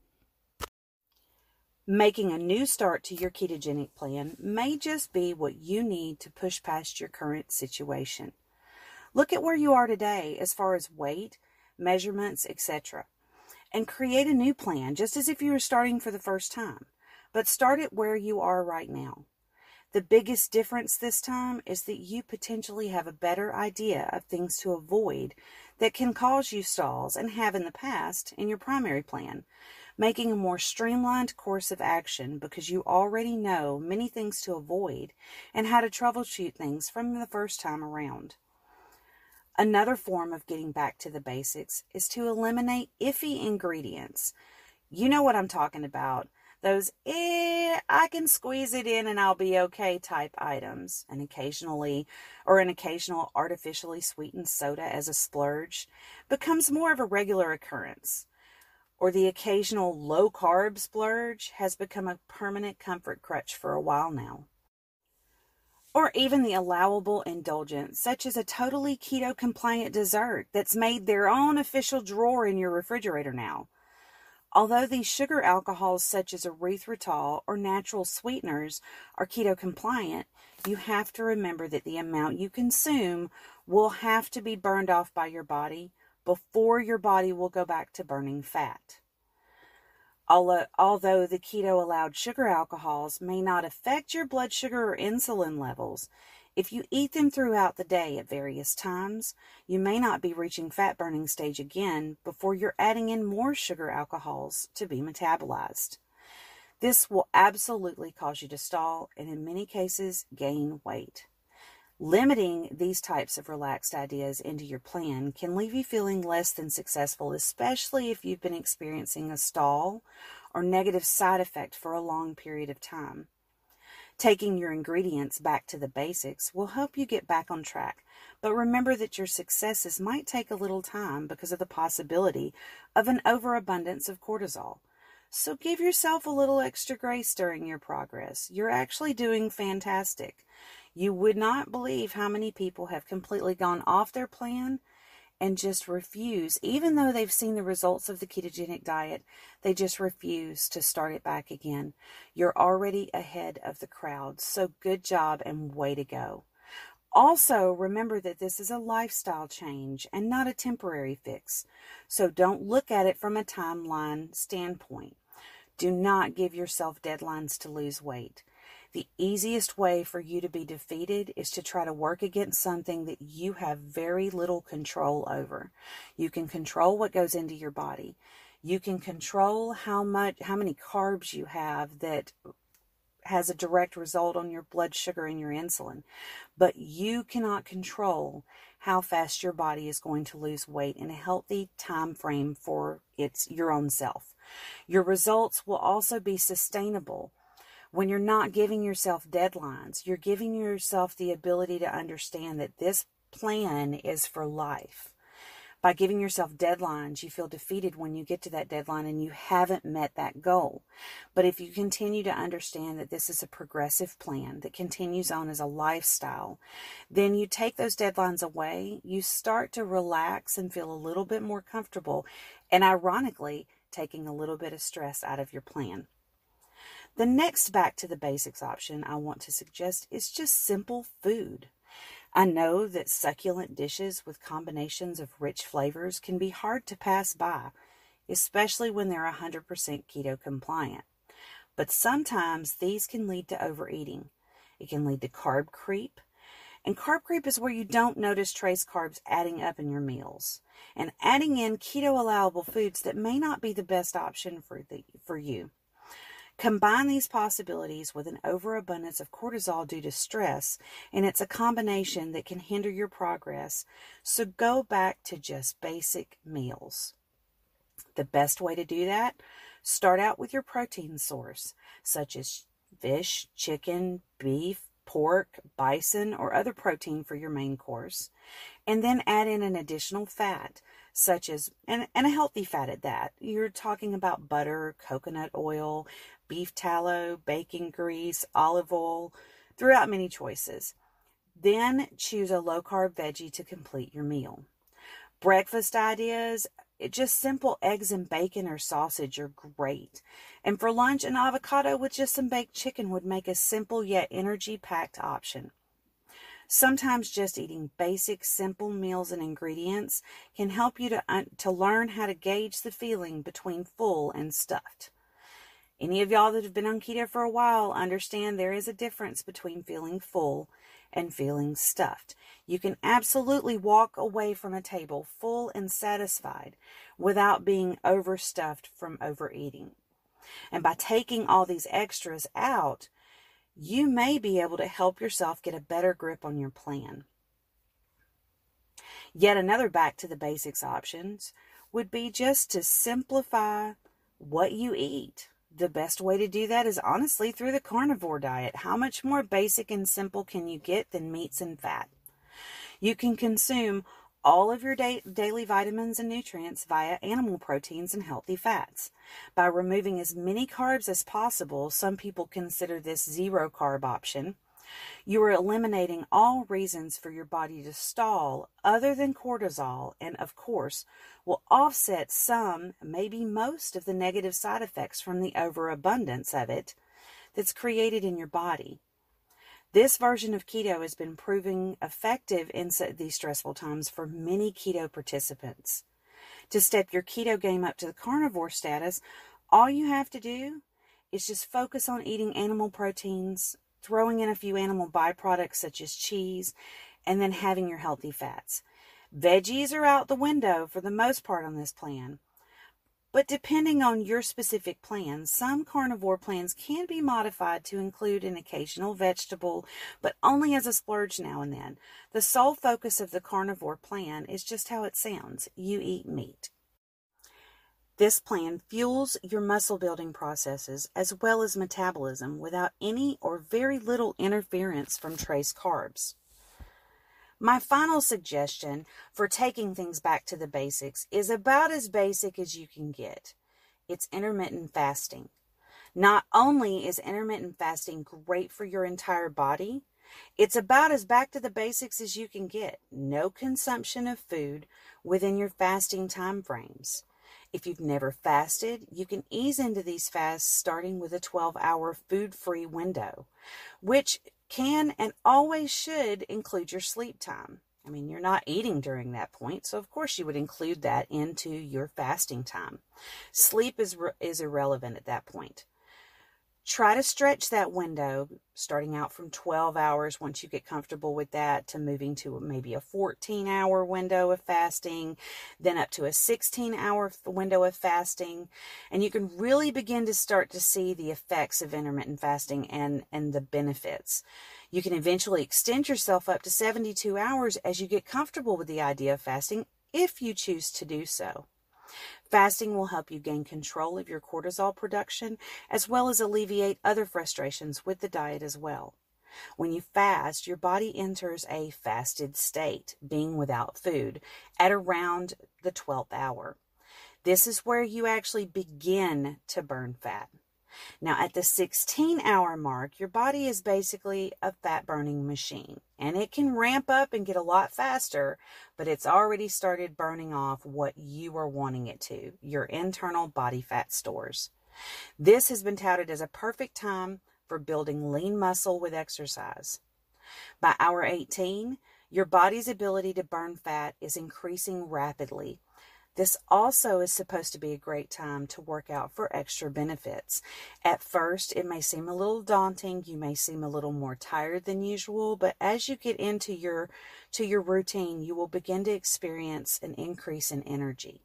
Making a new start to your ketogenic plan may just be what you need to push past your current situation. Look at where you are today as far as weight, measurements, etc. and create a new plan, just as if you were starting for the first time. But start it where you are right now. The biggest difference this time is that you potentially have a better idea of things to avoid that can cause you stalls and have in the past in your primary plan, making a more streamlined course of action because you already know many things to avoid and how to troubleshoot things from the first time around. Another form of getting back to the basics is to eliminate iffy ingredients. You know what I'm talking about. Those, I can squeeze it in and I'll be okay type items. An occasional artificially sweetened soda as a splurge becomes more of a regular occurrence. Or the occasional low-carb splurge has become a permanent comfort crutch for a while now. Or even the allowable indulgence, such as a totally keto-compliant dessert that's made their own official drawer in your refrigerator now. Although these sugar alcohols such as erythritol or natural sweeteners are keto-compliant, you have to remember that the amount you consume will have to be burned off by your body before your body will go back to burning fat. Although the keto-allowed sugar alcohols may not affect your blood sugar or insulin levels, if you eat them throughout the day at various times, you may not be reaching fat burning stage again before you're adding in more sugar alcohols to be metabolized. This will absolutely cause you to stall and in many cases gain weight. Limiting these types of relaxed ideas into your plan can leave you feeling less than successful, especially if you've been experiencing a stall or negative side effect for a long period of time. Taking your ingredients back to the basics will help you get back on track, but remember that your successes might take a little time because of the possibility of an overabundance of cortisol. So give yourself a little extra grace during your progress. You're actually doing fantastic. You would not believe how many people have completely gone off their plan and just refuse, even though they've seen the results of the ketogenic diet, they just refuse to start it back again. You're already ahead of the crowd, so good job and way to go. Also, remember that this is a lifestyle change and not a temporary fix, so don't look at it from a timeline standpoint. Do not give yourself deadlines to lose weight. The easiest way for you to be defeated is to try to work against something that you have very little control over. You can control what goes into your body. You can control how many carbs you have that has a direct result on your blood sugar and your insulin. But you cannot control how fast your body is going to lose weight in a healthy time frame for your own self. Your results will also be sustainable. When you're not giving yourself deadlines, you're giving yourself the ability to understand that this plan is for life. By giving yourself deadlines, you feel defeated when you get to that deadline and you haven't met that goal. But if you continue to understand that this is a progressive plan that continues on as a lifestyle, then you take those deadlines away, you start to relax and feel a little bit more comfortable, and ironically, taking a little bit of stress out of your plan. The next back to the basics option I want to suggest is just simple food. I know that succulent dishes with combinations of rich flavors can be hard to pass by, especially when they're 100% keto compliant. But sometimes these can lead to overeating. It can lead to carb creep. And carb creep is where you don't notice trace carbs adding up in your meals and adding in keto allowable foods that may not be the best option for you. Combine these possibilities with an overabundance of cortisol due to stress, and it's a combination that can hinder your progress. So go back to just basic meals. The best way to do that, start out with your protein source, such as fish, chicken, beef, pork, bison, or other protein for your main course, and then add in an additional fat, such as, and a healthy fat at that. You're talking about butter, coconut oil, beef tallow, bacon grease, olive oil, throughout many choices. Then choose a low-carb veggie to complete your meal. Breakfast ideas, just simple eggs and bacon or sausage are great. And for lunch, an avocado with just some baked chicken would make a simple yet energy-packed option. Sometimes just eating basic, simple meals and ingredients can help you to learn how to gauge the feeling between full and stuffed. Any of y'all that have been on keto for a while understand there is a difference between feeling full and feeling stuffed. You can absolutely walk away from a table full and satisfied without being overstuffed from overeating. And by taking all these extras out, you may be able to help yourself get a better grip on your plan. Yet another back to the basics options would be just to simplify what you eat. The best way to do that is honestly through the carnivore diet. How much more basic and simple can you get than meats and fat? You can consume all of your daily vitamins and nutrients via animal proteins and healthy fats. By removing as many carbs as possible, some people consider this zero carb option, you are eliminating all reasons for your body to stall other than cortisol, and of course will offset some, maybe most of the negative side effects from the overabundance of it that's created in your body. This version of keto has been proving effective in these stressful times for many keto participants. To step your keto game up to the carnivore status, all you have to do is just focus on eating animal proteins, throwing in a few animal byproducts such as cheese, and then having your healthy fats. Veggies are out the window for the most part on this plan. But depending on your specific plan, some carnivore plans can be modified to include an occasional vegetable, but only as a splurge now and then. The sole focus of the carnivore plan is just how it sounds. You eat meat. This plan fuels your muscle building processes as well as metabolism without any or very little interference from trace carbs. My final suggestion for taking things back to the basics is about as basic as you can get. It's intermittent fasting. Not only is intermittent fasting great for your entire body, it's about as back to the basics as you can get. No consumption of food within your fasting time frames. If you've never fasted, you can ease into these fasts starting with a 12-hour food-free window, which can and always should include your sleep time. I mean, you're not eating during that point, so of course you would include that into your fasting time. Sleep is irrelevant at that point. Try to stretch that window, starting out from 12 hours once you get comfortable with that, to moving to maybe a 14-hour window of fasting, then up to a 16-hour window of fasting. And you can really begin to start to see the effects of intermittent fasting and the benefits. You can eventually extend yourself up to 72 hours as you get comfortable with the idea of fasting, if you choose to do so. Fasting will help you gain control of your cortisol production, as well as alleviate other frustrations with the diet as well. When you fast, your body enters a fasted state, being without food, at around the 12th hour. This is where you actually begin to burn fat. Now, at the 16-hour mark, your body is basically a fat-burning machine, and it can ramp up and get a lot faster, but it's already started burning off what you are wanting it to, your internal body fat stores. This has been touted as a perfect time for building lean muscle with exercise. By hour 18, your body's ability to burn fat is increasing rapidly. This also is supposed to be a great time to work out for extra benefits. At first, it may seem a little daunting. You may seem a little more tired than usual, but as you get into your routine, you will begin to experience an increase in energy.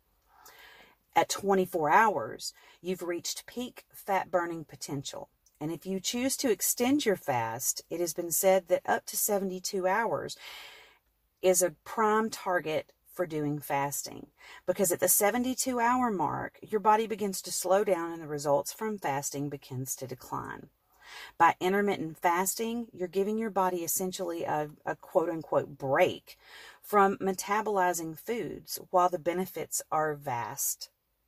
At 24 hours, you've reached peak fat burning potential. And if you choose to extend your fast, it has been said that up to 72 hours is a prime target for doing fasting, because at the 72-hour mark, your body begins to slow down and the results from fasting begins to decline. By intermittent fasting, you're giving your body essentially a quote-unquote break from metabolizing foods while the benefits are vast.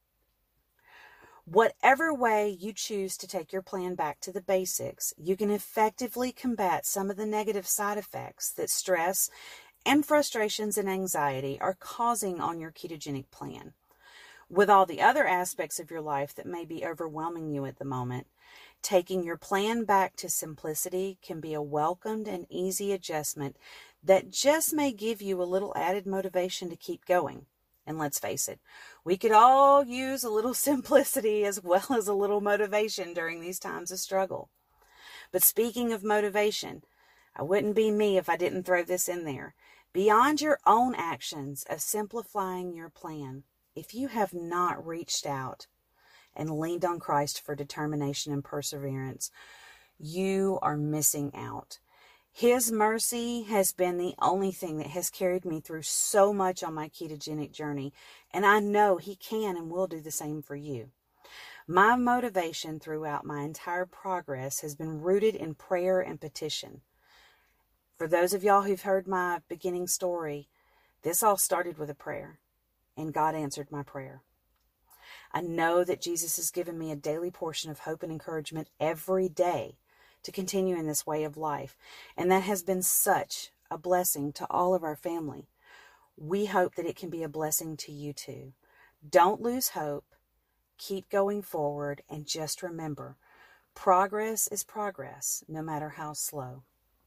Whatever way you choose to take your plan back to the basics, you can effectively combat some of the negative side effects that stress and frustrations and anxiety are causing on your ketogenic plan. With all the other aspects of your life that may be overwhelming you at the moment, Taking your plan back to simplicity can be a welcomed and easy adjustment that just may give you a little added motivation to keep going. And let's face it, we could all use a little simplicity as well as a little motivation during these times of struggle. But speaking of motivation, I wouldn't be me if I didn't throw this in there. Beyond your own actions of simplifying your plan, if you have not reached out and leaned on Christ for determination and perseverance, you are missing out. His mercy has been the only thing that has carried me through so much on my ketogenic journey, and I know He can and will do the same for you. My motivation throughout my entire progress has been rooted in prayer and petition. For those of y'all who've heard my beginning story, this all started with a prayer, and God answered my prayer. I know that Jesus has given me a daily portion of hope and encouragement every day to continue in this way of life, and that has been such a blessing to all of our family. We hope that it can be a blessing to you too. Don't lose hope. Keep going forward, and just remember, progress is progress, no matter how slow.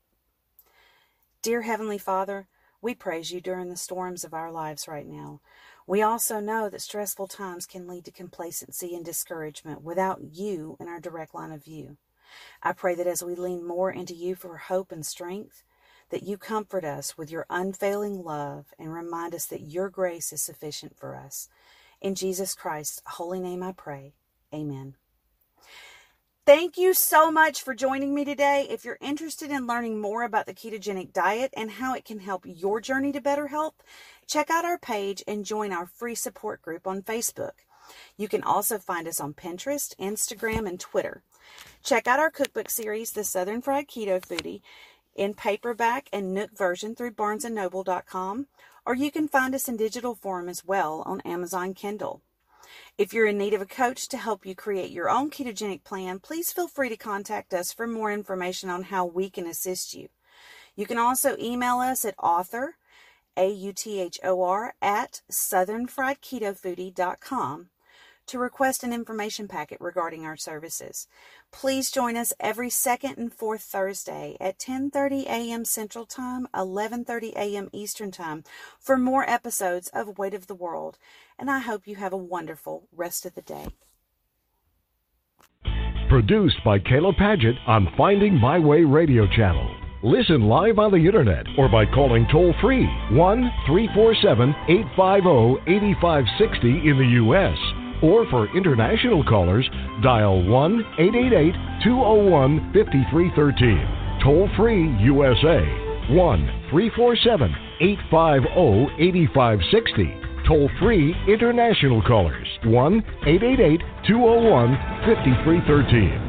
Dear Heavenly Father, we praise You during the storms of our lives right now. We also know that stressful times can lead to complacency and discouragement without You in our direct line of view. I pray that as we lean more into You for hope and strength, that You comfort us with Your unfailing love and remind us that Your grace is sufficient for us. In Jesus Christ's holy name I pray. Amen. Thank you so much for joining me today. If you're interested in learning more about the ketogenic diet and how it can help your journey to better health, check out our page and join our free support group on Facebook. You can also find us on Pinterest, Instagram, and Twitter. Check out our cookbook series, The Southern Fried Keto Foodie, in paperback and Nook version through barnesandnoble.com, or you can find us in digital form as well on Amazon Kindle. If you're in need of a coach to help you create your own ketogenic plan, please feel free to contact us for more information on how we can assist you. You can also email us at author, AUTHOR, at southernfriedketofoodie.com to request an information packet regarding our services. Please join us every second and fourth Thursday at 10:30 a.m. Central Time, 11:30 a.m. Eastern Time for more episodes of Weight of the World, and I hope you have a wonderful rest of the day. Produced by Kayla Paget on Finding My Way Radio Channel. Listen live on the internet or by calling toll-free 1-347-850-8560 in the U.S., or for international callers, dial 1-888-201-5313. Toll-free USA, 1-347-850-8560. Toll-free international callers, 1-888-201-5313.